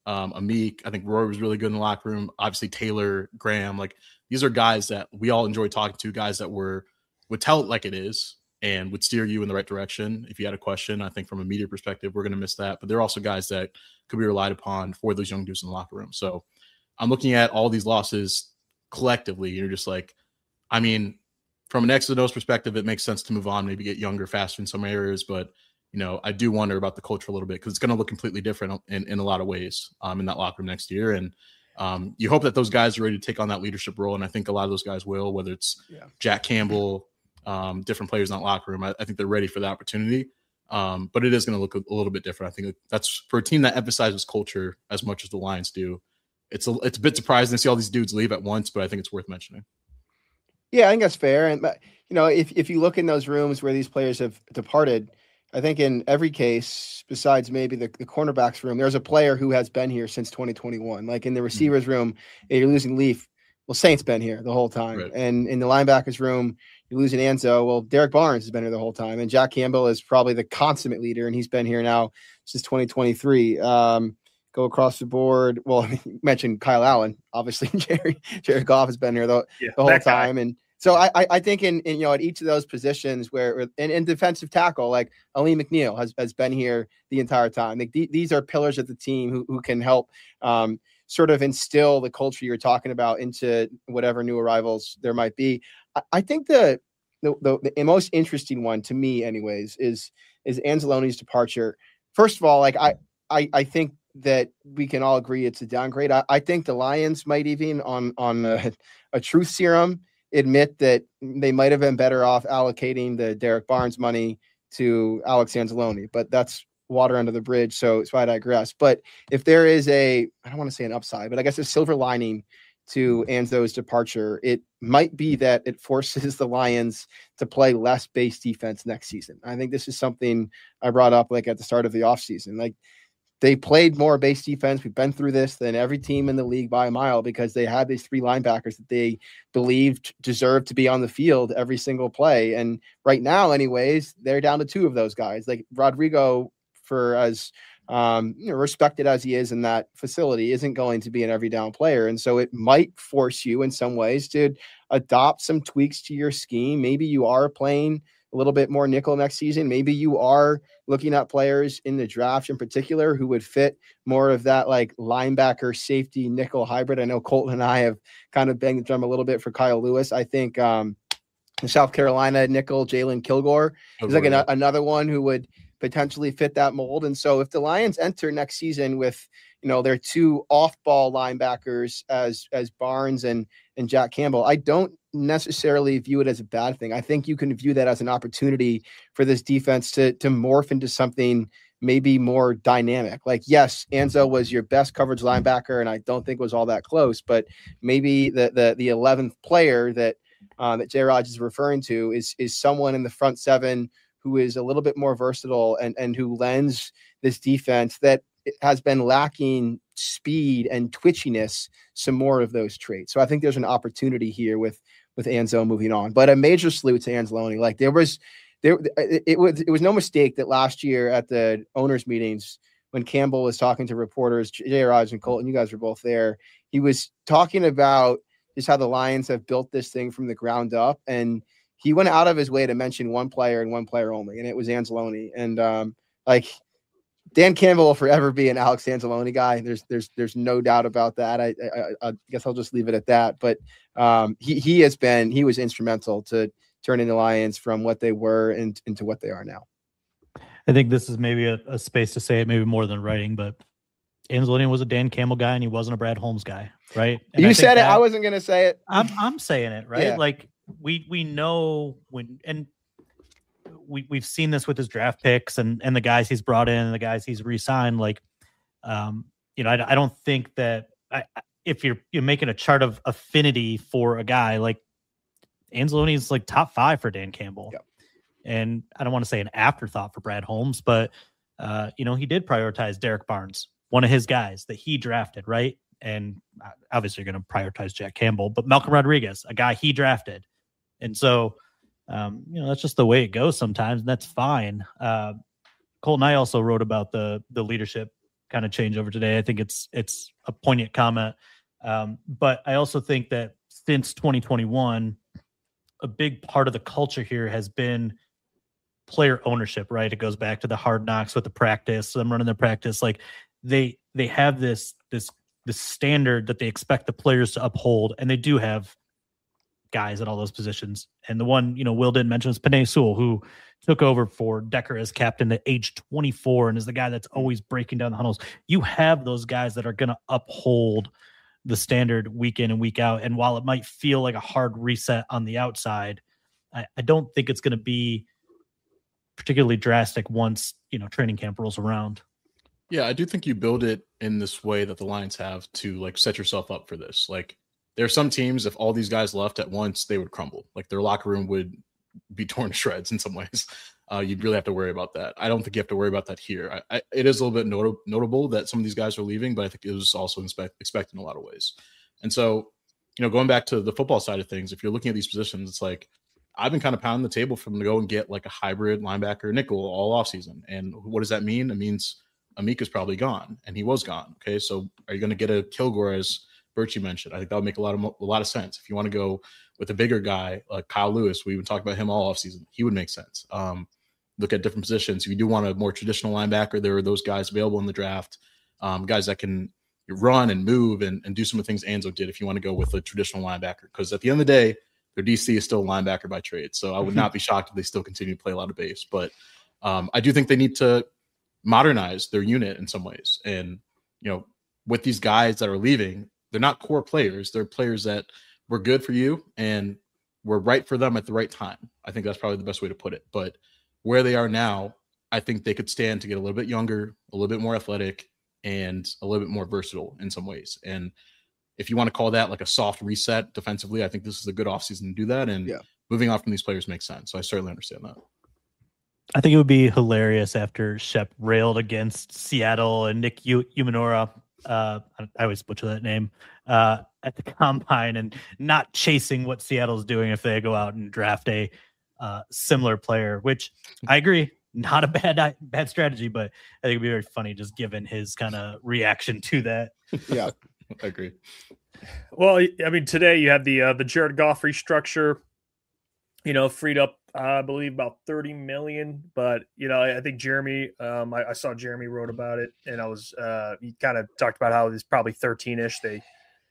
Speaker 3: um, Amik. I think Roy was really good in the locker room. Obviously, Taylor, Graham, like these are guys that we all enjoy talking to, guys that were would tell it like it is and would steer you in the right direction. If you had a question, I think from a media perspective, we're going to miss that. But they're also guys that could be relied upon for those young dudes in the locker room. So I'm looking at all these losses collectively. You're just like, I mean, from an X and O's perspective, it makes sense to move on, maybe get younger faster in some areas. But, you know, I do wonder about the culture a little bit because it's going to look completely different in, in a lot of ways um, in that locker room next year. And um, you hope that those guys are ready to take on that leadership role. And I think a lot of those guys will, whether it's yeah. Jack Campbell, um, different players in that locker room. I, I think they're ready for the opportunity. Um, but it is going to look a, a little bit different. I think that's for a team that emphasizes culture as much as the Lions do. It's a, it's a bit surprising to see all these dudes leave at once, but I think it's worth mentioning.
Speaker 4: Yeah, I think that's fair. And, you know, if, if you look in those rooms where these players have departed, I think in every case, besides maybe the, the cornerbacks room, there's a player who has been here since twenty twenty-one. Like in the receivers mm-hmm. room, you're losing Leaf. Well, Saint's been here the whole time. Right. And in the linebackers room, you're losing Anzo. Well, Derek Barnes has been here the whole time. And Jack Campbell is probably the consummate leader, and he's been here now since twenty twenty-three. Um, go across the board. Well, you mentioned Kyle Allen. Obviously, Jerry Jerry Goff has been here the, yeah, the whole time. And so I, I think in, in, you know, at each of those positions where in, in defensive tackle, like Ali McNeil has, has been here the entire time. Like th- these are pillars of the team who, who can help um, sort of instill the culture you're talking about into whatever new arrivals there might be. I, I think the, the, the, the most interesting one to me anyways, is, is Anzalone's departure. First of all, like I, I, I think that we can all agree it's a downgrade. I, I think the Lions might even on, on a, a truth serum admit that they might have been better off allocating the Derek Barnes money to Alex Anzalone, but that's water under the bridge. So, so I digress. But if there is a, I don't want to say an upside, but I guess a silver lining to Anzo's departure, it might be that it forces the Lions to play less base defense next season. I think this is something I brought up like at the start of the offseason. Like, they played more base defense. We've been through this than every team in the league by a mile because they had these three linebackers that they believed deserved to be on the field every single play. And right now, anyways, they're down to two of those guys. Like Rodrigo, for as um, you know, respected as he is in that facility, isn't going to be an every down player. And so it might force you in some ways to adopt some tweaks to your scheme. Maybe you are playing a little bit more nickel next season. Maybe you are looking at players in the draft in particular who would fit more of that like linebacker safety nickel hybrid. I know Colton and I have kind of banged the drum a little bit for Kyle Lewis. I think um, the South Carolina nickel, Jalen Kilgore oh, is like an, another one who would potentially fit that mold. And so if the Lions enter next season with, you know, their two off-ball linebackers as as Barnes and and Jack Campbell, I don't necessarily view it as a bad thing. I think you can view that as an opportunity for this defense to to morph into something maybe more dynamic. Like, yes, Anzo was your best coverage linebacker, and I don't think was all that close, but maybe the the the eleventh player that uh, that J. Raj is referring to is is someone in the front seven who is a little bit more versatile and and who lends this defense that has been lacking speed and twitchiness, some more of those traits. So I think there's an opportunity here with, with Anzo moving on, but a major salute to Anzalone. Like there was, there, it, it was, it was no mistake that last year at the owners meetings, when Campbell was talking to reporters, J. Raj and Colton, you guys were both there. He was talking about just how the Lions have built this thing from the ground up. And he went out of his way to mention one player and one player only, and it was Anzalone. And um, like, Dan Campbell will forever be an Alex Anzalone guy. There's, there's, there's no doubt about that. I, I, I guess I'll just leave it at that. But um, he, he has been, he was instrumental to turning the Lions from what they were in, into what they are now.
Speaker 2: I think this is maybe a, a space to say it, maybe more than writing, but Anzalone was a Dan Campbell guy and he wasn't a Brad Holmes guy, right? And
Speaker 4: you said it. I wasn't going to say it.
Speaker 2: I'm, I'm saying it, right?
Speaker 4: Yeah.
Speaker 2: Like we, we know when, and we we've seen this with his draft picks and, and the guys he's brought in and the guys he's re-signed. Like, um, you know, I, I don't think that I, if you're, you're making a chart of affinity for a guy, like Anzalone is like top five for Dan Campbell.
Speaker 4: Yep.
Speaker 2: And I don't want to say an afterthought for Brad Holmes, but uh, you know, he did prioritize Derek Barnes, one of his guys that he drafted. Right. And obviously you're going to prioritize Jack Campbell, but Malcolm Rodriguez, a guy he drafted. And so, Um, you know, that's just the way it goes sometimes, and that's fine. Uh, Colton, I also wrote about the the leadership kind of change over today. I think it's it's a poignant comment. Um, but I also think that since twenty twenty-one, a big part of the culture here has been player ownership, right? It goes back to the Hard Knocks with the practice, them running their practice. Like they they have this this this standard that they expect the players to uphold, and they do have guys at all those positions. And the one, you know, Will didn't mention is Penei Sewell, who took over for Decker as captain at age twenty-four and is the guy that's always breaking down the huddles. You have those guys that are going to uphold the standard week in and week out. And while it might feel like a hard reset on the outside, I, I don't think it's going to be particularly drastic once, you know, training camp rolls around.
Speaker 3: Yeah, I do think you build it in this way that the Lions have to like set yourself up for this. Like there are some teams, if all these guys left at once, they would crumble. Like their locker room would be torn to shreds in some ways. Uh, you'd really have to worry about that. I don't think you have to worry about that here. I, I, it is a little bit not- notable that some of these guys are leaving, but I think it was also expect, expected in a lot of ways. And so, you know, going back to the football side of things, if you're looking at these positions, it's like I've been kind of pounding the table for them to go and get like a hybrid linebacker nickel all offseason. And what does that mean? It means Amika's probably gone, and he was gone. Okay, so are you going to get a Kilgore, as Birchie mentioned? I think that would make a lot of a lot of sense. If you want to go with a bigger guy like Kyle Lewis, we even talked about him all offseason. He would make sense. Um, look at different positions. If you do want a more traditional linebacker, there are those guys available in the draft, um, guys that can run and move and, and do some of the things Anzo did if you want to go with a traditional linebacker. Because at the end of the day, their D C is still a linebacker by trade. So I would not be shocked if they still continue to play a lot of base. But um, I do think they need to modernize their unit in some ways. And, you know, with these guys that are leaving, they're not core players. They're players that were good for you and were right for them at the right time. I think that's probably the best way to put it. But where they are now, I think they could stand to get a little bit younger, a little bit more athletic, and a little bit more versatile in some ways. And if you want to call that like a soft reset defensively, I think this is a good offseason to do that. And yeah. moving off from these players makes sense. So I certainly understand that.
Speaker 2: I think it would be hilarious after Shep railed against Seattle and Nick U- Umanora. Uh, I always butcher that name uh, at the combine and not chasing what Seattle's doing if they go out and draft a uh, similar player, which I agree, not a bad bad strategy, but I think it'd be very funny just given his kind of reaction to that.
Speaker 3: Yeah, I agree.
Speaker 1: Well, I mean, today you had the uh, the Jared Goff restructure, you know, freed up, uh, I believe, about thirty million. But, you know, I, I think Jeremy, um, I, I saw Jeremy wrote about it, and I was, uh, he kind of talked about how it's probably thirteen ish. They,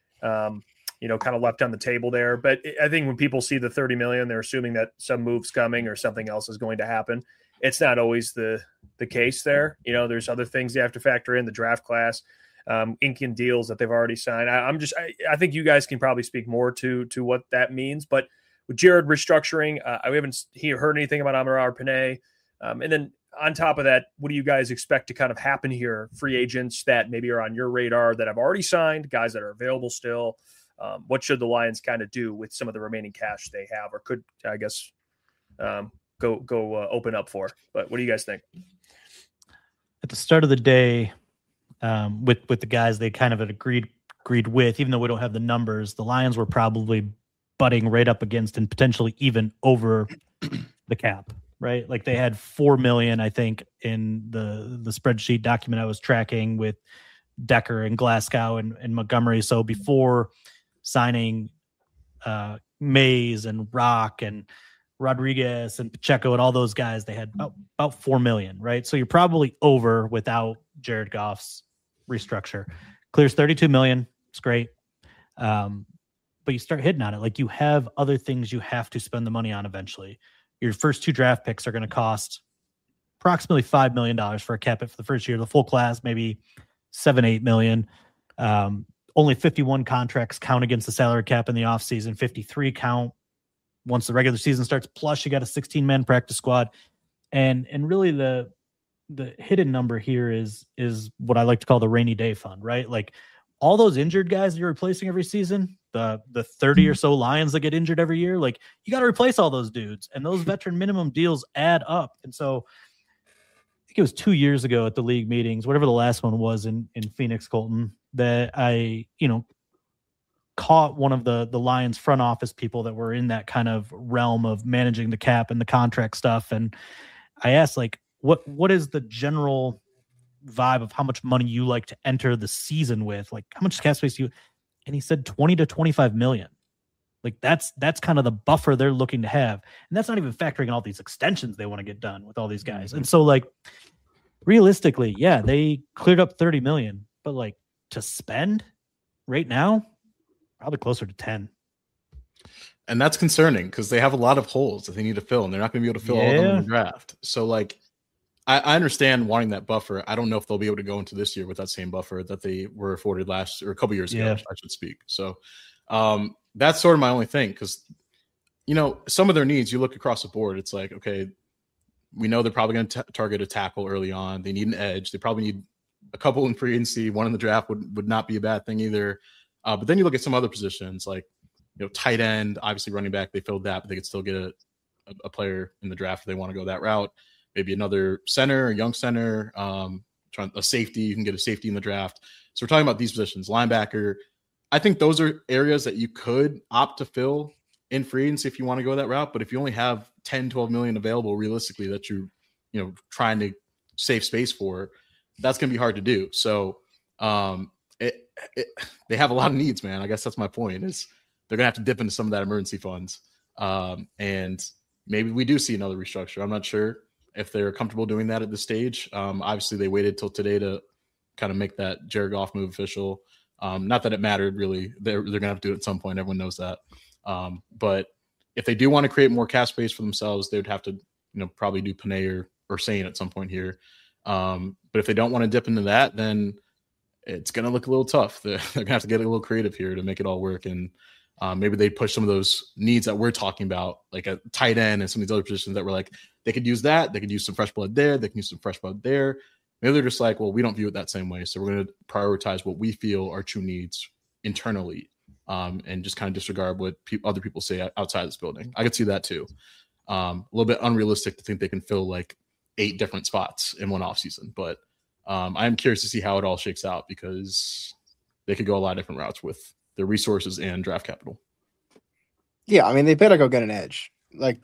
Speaker 1: um, you know, kind of left on the table there. But I think when people see the thirty million, they're assuming that some move's coming or something else is going to happen. It's not always the the case there. You know, there's other things you have to factor in, the draft class, um, inking deals that they've already signed. I, I'm just, I, I think you guys can probably speak more to to what that means. But with Jared restructuring, uh, I haven't heard anything about Amar Penei. Um, and then on top of that, what do you guys expect to kind of happen here? Free agents that maybe are on your radar that have already signed, guys that are available still. Um, what should the Lions kind of do with some of the remaining cash they have, or could, I guess, um, go go uh, open up for? But what do you guys think?
Speaker 2: At the start of the day, um, with with the guys they kind of had agreed agreed with, even though we don't have the numbers, the Lions were probably butting right up against and potentially even over the cap, right? Like they had four million, I think, in the the spreadsheet document I was tracking with Decker and Glasgow and, and Montgomery. So before signing uh, Mays and Rock and Rodriguez and Pacheco and all those guys, they had about, about four million, right? So you're probably over without Jared Goff's restructure. Clears thirty-two million. It's great. Um, but you start hitting on it. Like you have other things you have to spend the money on eventually. Your first two draft picks are going to cost approximately five million dollars for a cap hit for the first year. The full class, maybe seven, eight million. Um, only fifty-one contracts count against the salary cap in the offseason. fifty-three count once the regular season starts. Plus you got a sixteen man practice squad. And, and really the, the hidden number here is, is what I like to call the rainy day fund, right? Like all those injured guys you're replacing every season, the the thirty or so Lions that get injured every year, like you got to replace all those dudes, and those veteran minimum deals add up. And so I think it was two years ago at the league meetings, whatever the last one was in, in Phoenix, Colton, that I, you know, caught one of the, the Lions front office people that were in that kind of realm of managing the cap and the contract stuff. And I asked, like, what, what is the general vibe of how much money you like to enter the season with. Like, how much cap space do you? And he said twenty to twenty-five million. Like that's that's kind of the buffer they're looking to have, and that's not even factoring in all these extensions they want to get done with all these guys. And so, like, realistically, yeah, they cleared up thirty million, but like to spend right now, probably closer to ten.
Speaker 3: And that's concerning because they have a lot of holes that they need to fill, and they're not going to be able to fill
Speaker 2: yeah.
Speaker 3: all of them in the draft. So, like, I, I understand wanting that buffer. I don't know if they'll be able to go into this year with that same buffer that they were afforded last or a couple years
Speaker 2: yeah.
Speaker 3: ago, I should speak. So, um, that's sort of my only thing because, you know, some of their needs, you look across the board, it's like, okay, we know they're probably going to t- target a tackle early on. They need an edge. They probably need a couple in free agency. One in the draft would, would not be a bad thing either. Uh, but then you look at some other positions like, you know, tight end, obviously running back, they filled that, but they could still get a, a, a player in the draft if they want to go that route. Maybe another center, a young center, um, trying a safety. You can get a safety in the draft. So we're talking about these positions, linebacker. I think those are areas that you could opt to fill in free agency if you want to go that route. But if you only have ten, twelve million available realistically that you, you know, trying to save space for, that's going to be hard to do. So um, it, it, they have a lot of needs, man. I guess that's my point is they're going to have to dip into some of that emergency funds. Um, and maybe we do see another restructure. I'm not sure if they're comfortable doing that at this stage. Um, obviously they waited till today to kind of make that Jared Goff move official. Um, not that it mattered really. They're, they're going to have to do it at some point. Everyone knows that. Um, but if they do want to create more cap space for themselves, they would have to, you know, probably do Panay or, or Sane at some point here. Um, but if they don't want to dip into that, then it's going to look a little tough. They're, they're going to have to get a little creative here to make it all work. And um, maybe they push some of those needs that we're talking about, like a tight end and some of these other positions that were like, they could use that. They could use some fresh blood there. They can use some fresh blood there. Maybe they're just like, well, we don't view it that same way. So we're going to prioritize what we feel are true needs internally um, and just kind of disregard what pe- other people say outside this building. I could see that too. Um, a little bit unrealistic to think they can fill like eight different spots in one offseason. But um, I'm curious to see how it all shakes out because they could go a lot of different routes with their resources and draft capital.
Speaker 4: Yeah, I mean, they better go get an edge. Like,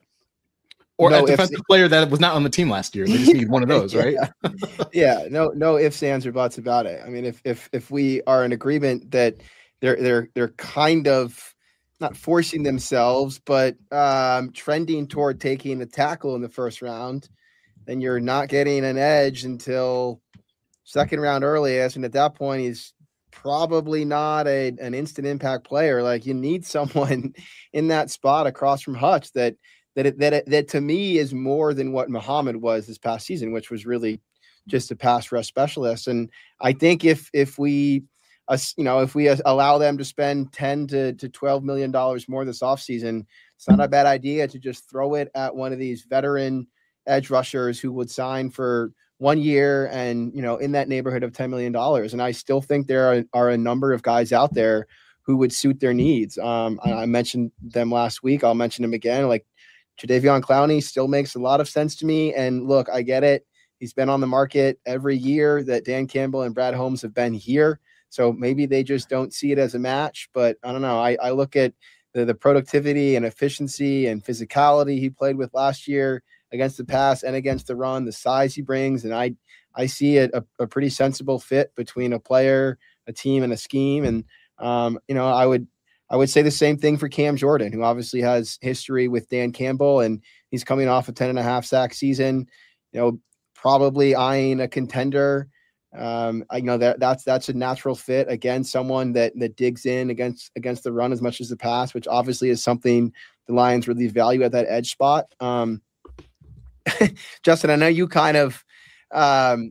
Speaker 3: Or
Speaker 4: no
Speaker 3: a defensive
Speaker 4: ifs,
Speaker 3: player that was not on the team last year. They just need one of those,
Speaker 4: yeah.
Speaker 3: right?
Speaker 4: yeah, no, no ifs, ands, or buts about it. I mean, if if if we are in agreement that they're they're they're kind of not forcing themselves, but um, trending toward taking a tackle in the first round, then you're not getting an edge until second round earliest, and at that point, he's probably not a an instant impact player. Like you need someone in that spot across from Hutch that. That it, that it, that to me is more than what Muhammad was this past season, which was really just a pass rush specialist. And I think if if we, uh, you know, if we allow them to spend ten to twelve million dollars more this offseason, it's not a bad idea to just throw it at one of these veteran edge rushers who would sign for one year and, you know, in that neighborhood of ten million dollars. And I still think there are, are a number of guys out there who would suit their needs. Um, I, I mentioned them last week. I'll mention them again. Like, Jadeveon Clowney still makes a lot of sense to me. And look, I get it. He's been on the market every year that Dan Campbell and Brad Holmes have been here. So maybe they just don't see it as a match. But I don't know. I, I look at the, the productivity and efficiency and physicality he played with last year against the pass and against the run, the size he brings. And I, I see it a, a pretty sensible fit between a player, a team, and a scheme. And, um, you know, I would, I would say the same thing for Cam Jordan, who obviously has history with Dan Campbell, and he's coming off a ten and a half sack season, you know, probably eyeing a contender. Um, I know that that's, that's a natural fit. Again, someone that, that digs in against, against the run as much as the pass, which obviously is something the Lions really value at that edge spot. Um, Justin, I know you kind of, um,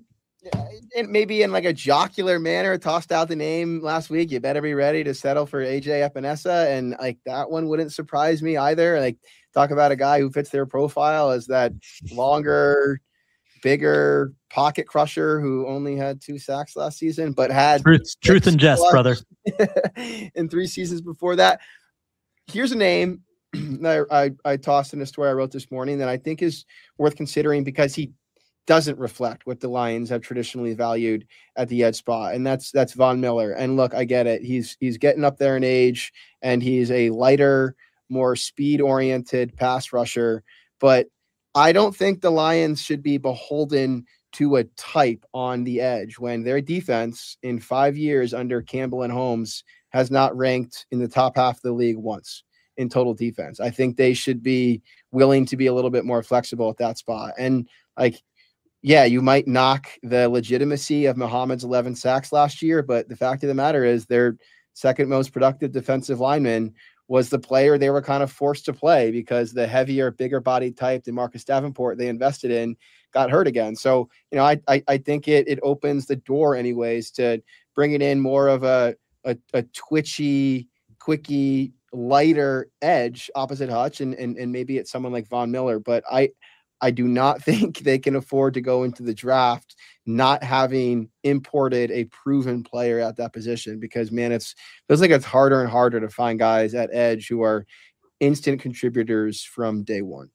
Speaker 4: and maybe in like a jocular manner, tossed out the name last week. You better be ready to settle for A J Epinesa. And like that one wouldn't surprise me either. Like talk about a guy who fits their profile as that longer, bigger pocket crusher who only had two sacks last season, but had
Speaker 2: truth, truth and jest, brother.
Speaker 4: in three seasons before that. Here's a name that I, I, I tossed in a story I wrote this morning that I think is worth considering because he doesn't reflect what the Lions have traditionally valued at the edge spot. And that's, that's Von Miller. And look, I get it. He's, he's getting up there in age and he's a lighter, more speed oriented pass rusher, but I don't think the Lions should be beholden to a type on the edge when their defense in five years under Campbell and Holmes has not ranked in the top half of the league once in total defense. I think they should be willing to be a little bit more flexible at that spot. And like, yeah, you might knock the legitimacy of Muhammad's eleven sacks last year, but the fact of the matter is their second most productive defensive lineman was the player they were kind of forced to play because the heavier, bigger body type than Marcus Davenport they invested in got hurt again. So, you know, I I, I think it it opens the door anyways to bringing in more of a a, a twitchy, quickie, lighter edge opposite Hutch, and, and and maybe it's someone like Von Miller. But I I do not think they can afford to go into the draft not having imported a proven player at that position, because man, it's feels like it's harder and harder to find guys at edge who are instant contributors from day one.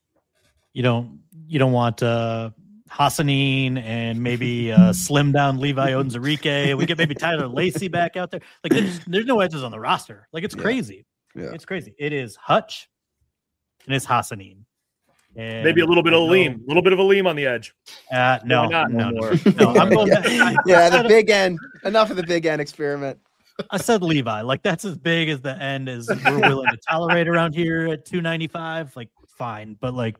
Speaker 2: You don't you don't want uh Hassanin and maybe uh slim down Levi Onwuzurike. We get maybe Tyler Lacey back out there. Like there's, there's no edges on the roster. Like it's
Speaker 4: Yeah.
Speaker 2: crazy.
Speaker 4: Yeah.
Speaker 2: It's crazy. It is Hutch and it's Hassanin. And
Speaker 1: Maybe a little bit of
Speaker 2: I know-
Speaker 1: Aleem, a little bit of Aleem on the edge.
Speaker 2: Uh, no,
Speaker 1: Why not?
Speaker 2: no,
Speaker 1: One
Speaker 2: no,
Speaker 1: more.
Speaker 2: no. I'm going
Speaker 4: yeah,
Speaker 2: back. I,
Speaker 4: yeah
Speaker 2: I
Speaker 4: the
Speaker 2: said,
Speaker 4: big end. Enough of the big end experiment.
Speaker 2: I said Levi. Like that's as big as the end as we're willing to tolerate around here at two ninety-five. Like fine, but like,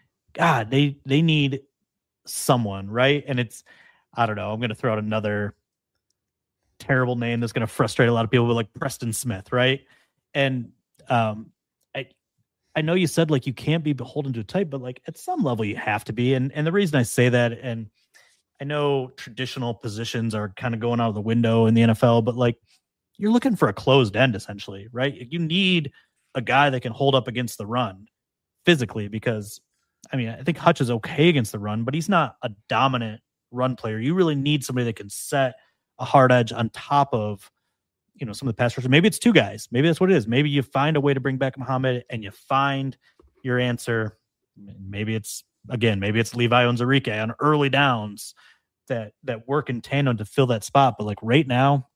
Speaker 2: God, they they need someone, right? And it's, I don't know. I'm going to throw out another terrible name that's going to frustrate a lot of people, but like Preston Smith, right? And um, I I know you said like you can't be beholden to a type, but like at some level you have to be. And and the reason I say that, and I know traditional positions are kind of going out of the window in the N F L, but like you're looking for a closed end essentially, right? You need a guy that can hold up against the run physically, because I mean, I think Hutch is okay against the run, but he's not a dominant run player. You really need somebody that can set a hard edge on top of, you know, some of the pass rushers. Maybe it's two guys. Maybe that's what it is. Maybe you find a way to bring back Muhammad and you find your answer. Maybe it's, again, maybe it's Levi Onwuzurike on early downs that, that work in tandem to fill that spot. But like right now,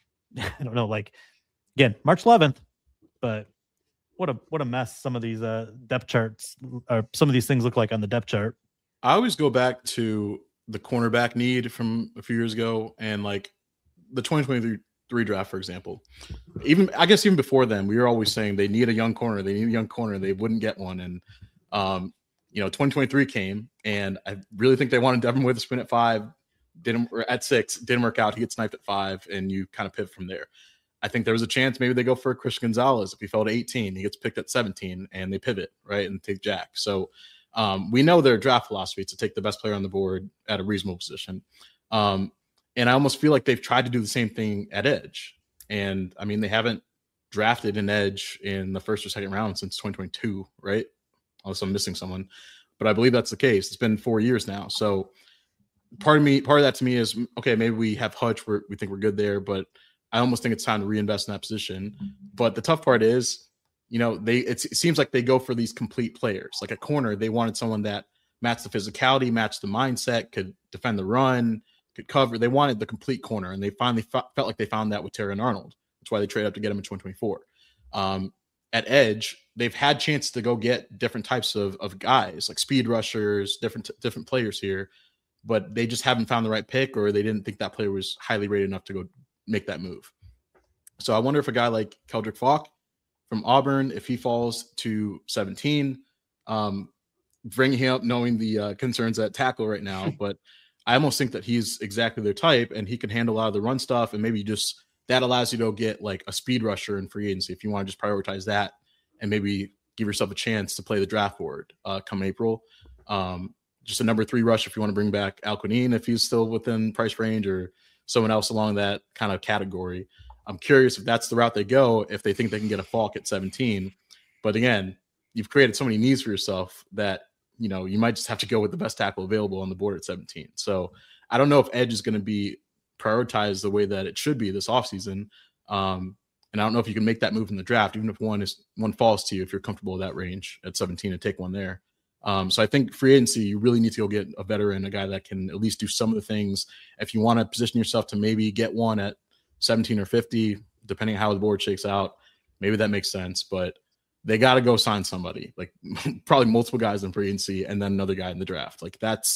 Speaker 2: I don't know, like again, March eleventh, but what a, what a mess some of these uh, depth charts or some of these things look like on the depth chart.
Speaker 3: I always go back to the cornerback need from a few years ago, and like the twenty twenty-three draft, for example. Even I guess even before then, we were always saying they need a young corner. They need a young corner. They wouldn't get one, and um, you know, twenty twenty-three came, and I really think they wanted Devin Witherspoon at five, didn't or at six, didn't work out. He gets sniped at five, and you kind of pivot from there. I think there was a chance maybe they go for Christian Gonzalez if he fell to eighteen, he gets picked at seventeen, and they pivot right and take Jack. So. Um, we know their draft philosophy is to take the best player on the board at a reasonable position. Um, and I almost feel like they've tried to do the same thing at edge. And I mean, they haven't drafted an edge in the first or second round since twenty twenty-two, right? Unless I'm missing someone, but I believe that's the case. It's been four years now. So part of me, part of that to me is, okay, maybe we have Hutch where we think we're good there, but I almost think it's time to reinvest in that position. But the tough part is, you know, they it's, it seems like they go for these complete players. Like a corner, they wanted someone that matched the physicality, matched the mindset, could defend the run, could cover. They wanted the complete corner, and they finally f- felt like they found that with Terrion Arnold. That's why they traded up to get him in twenty twenty-four. Um, at edge, they've had chances to go get different types of, of guys, like speed rushers, different different players here, but they just haven't found the right pick, or they didn't think that player was highly rated enough to go make that move. So I wonder if a guy like Keldrick Falk from Auburn, if he falls to seventeen, um, bringing him up, knowing the uh, concerns at tackle right now, but I almost think that he's exactly their type, and he can handle a lot of the run stuff, and maybe just that allows you to get like a speed rusher in free agency if you want to just prioritize that and maybe give yourself a chance to play the draft board uh, come April. Um, just a number three rush if you want to bring back Al Quinine if he's still within price range, or someone else along that kind of category. I'm curious if that's the route they go, if they think they can get a Falk at seventeen. But again, you've created so many needs for yourself that, you know, you might just have to go with the best tackle available on the board at seventeen. So I don't know if edge is going to be prioritized the way that it should be this offseason. Um, and I don't know if you can make that move in the draft, even if one is one falls to you, if you're comfortable with that range at seventeen, and take one there. Um, so I think free agency, you really need to go get a veteran, a guy that can at least do some of the things. If you want to position yourself to maybe get one at seventeen or fifty, depending on how the board shakes out, maybe that makes sense, but they got to go sign somebody, like probably multiple guys in free agency and then another guy in the draft. Like that's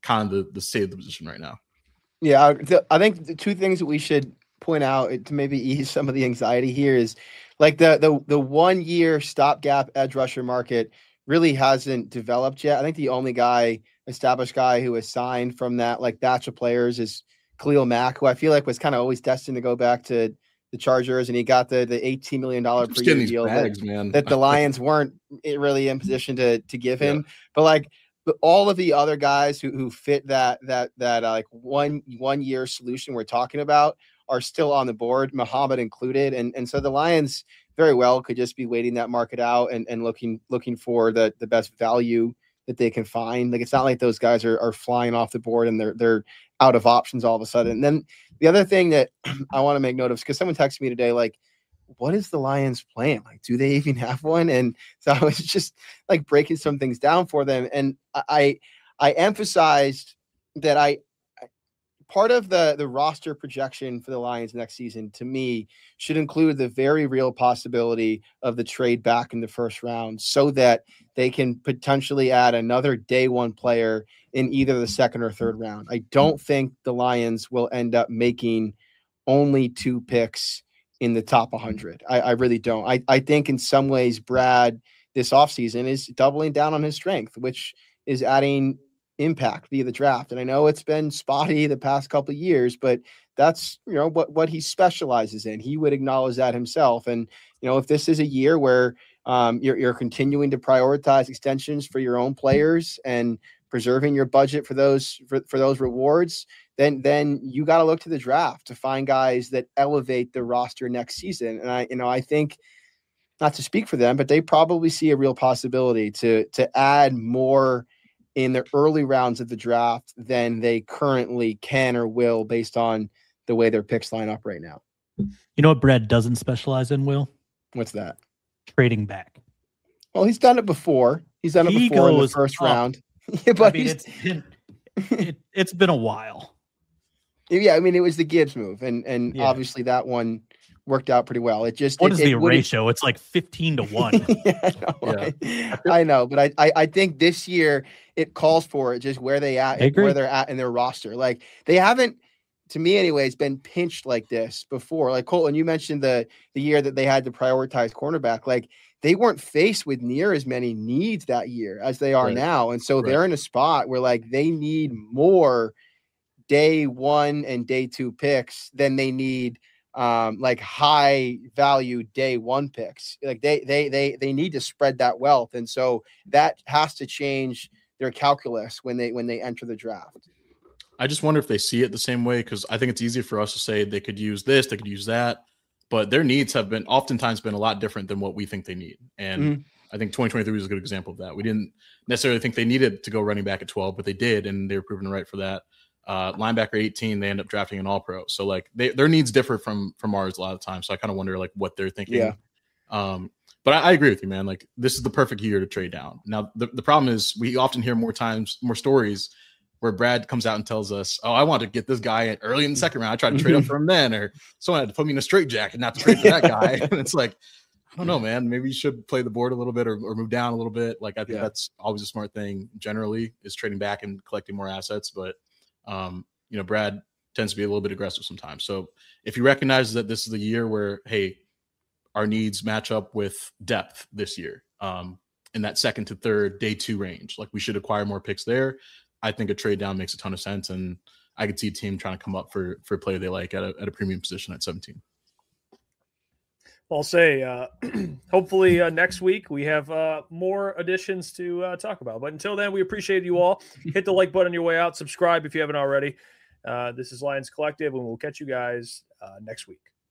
Speaker 3: kind of the, the state of the position right now.
Speaker 4: Yeah, I, I think the two things that we should point out to maybe ease some of the anxiety here is like the the the one year stopgap edge rusher market really hasn't developed yet. I think the only guy, established guy who has signed from that like batch of players is Khalil Mack, who I feel like was kind of always destined to go back to the Chargers, and he got the the eighteen million dollars per year deal bags, that, man. that the Lions weren't really in position to to give him. Yeah. But like but all of the other guys who who fit that that that uh, like one one year solution we're talking about are still on the board, Muhammad included, and and so the Lions very well could just be waiting that market out and and looking looking for the the best value that they can find. Like it's not like those guys are are flying off the board and they're they're out of options all of a sudden. And then the other thing that I want to make note of, because someone texted me today, like, what is the Lions plan? Like, do they even have one? And so I was just like breaking some things down for them. And I, I emphasized that I, part of the, the roster projection for the Lions next season, to me, should include the very real possibility of the trade back in the first round so that they can potentially add another day one player in either the second or third round. I don't think the Lions will end up making only two picks in the top one hundred. I, I really don't. I, I think in some ways, Brad this offseason is doubling down on his strength, which is adding impact via the draft. And I know it's been spotty the past couple of years, but that's, you know, what, what he specializes in. He would acknowledge that himself. And, you know, if this is a year where um, you're, you're continuing to prioritize extensions for your own players and preserving your budget for those, for, for those rewards, then, then you got to look to the draft to find guys that elevate the roster next season. And I, you know, I think, not to speak for them, but they probably see a real possibility to, to add more in the early rounds of the draft than they currently can or will based on the way their picks line up right now.
Speaker 2: You know what Brad doesn't specialize in, Will?
Speaker 4: What's that?
Speaker 2: Trading back.
Speaker 4: Well, he's done it before. He's done it he before in the first up. round.
Speaker 2: yeah, but I mean, it's been, it, it's been a while.
Speaker 4: Yeah, I mean, it was the Gibbs move, and and yeah. obviously that one worked out pretty well. It just
Speaker 2: what
Speaker 4: it,
Speaker 2: is
Speaker 4: it
Speaker 2: the ratio? It's like fifteen to one.
Speaker 4: yeah, I know, yeah. I, I know, but I, I I think this year it calls for it, just where they at where they're at in their roster. Like they haven't, to me anyways, been pinched like this before. Like Colton, you mentioned the the year that they had to prioritize cornerback. Like they weren't faced with near as many needs that year as they are right. now. And so right. they're in a spot where like they need more day one and day two picks than they need um, like high value day one picks. Like they, they, they, they need to spread that wealth. And so that has to change their calculus when they, when they enter the draft.
Speaker 3: I just wonder if they see it the same way. Cause I think it's easy for us to say they could use this, they could use that, but their needs have been oftentimes been a lot different than what we think they need. And mm-hmm. I think twenty twenty-three was a good example of that. We didn't necessarily think they needed to go running back at twelve, but they did. And they were proven right for that. Uh, linebacker eighteen, they end up drafting an all pro. So like they, their needs differ from, from ours a lot of times. So I kind of wonder like what they're thinking.
Speaker 4: Yeah.
Speaker 3: Um, but I, I agree with you, man. Like this is the perfect year to trade down. Now, the, the problem is we often hear more times, more stories where Brad comes out and tells us, oh, I want to get this guy early in the second round. I tried to trade up for him then, or someone had to put me in a straitjacket not to trade for that guy. And it's like, I don't know, man, maybe you should play the board a little bit or, or move down a little bit. Like, I think yeah. that's always a smart thing generally is trading back and collecting more assets. But Um, you know, Brad tends to be a little bit aggressive sometimes. So if he recognizes that this is the year where, hey, our needs match up with depth this year, um, in that second to third day two range, like we should acquire more picks there. I think a trade down makes a ton of sense. And I could see a team trying to come up for, for a player they like at a, at a premium position at seventeen.
Speaker 1: I'll say, uh, hopefully uh, next week we have uh, more additions to uh, talk about. But until then, we appreciate you all. Hit the like button on your way out. Subscribe if you haven't already. Uh, this is Lions Collective, and we'll catch you guys uh, next week.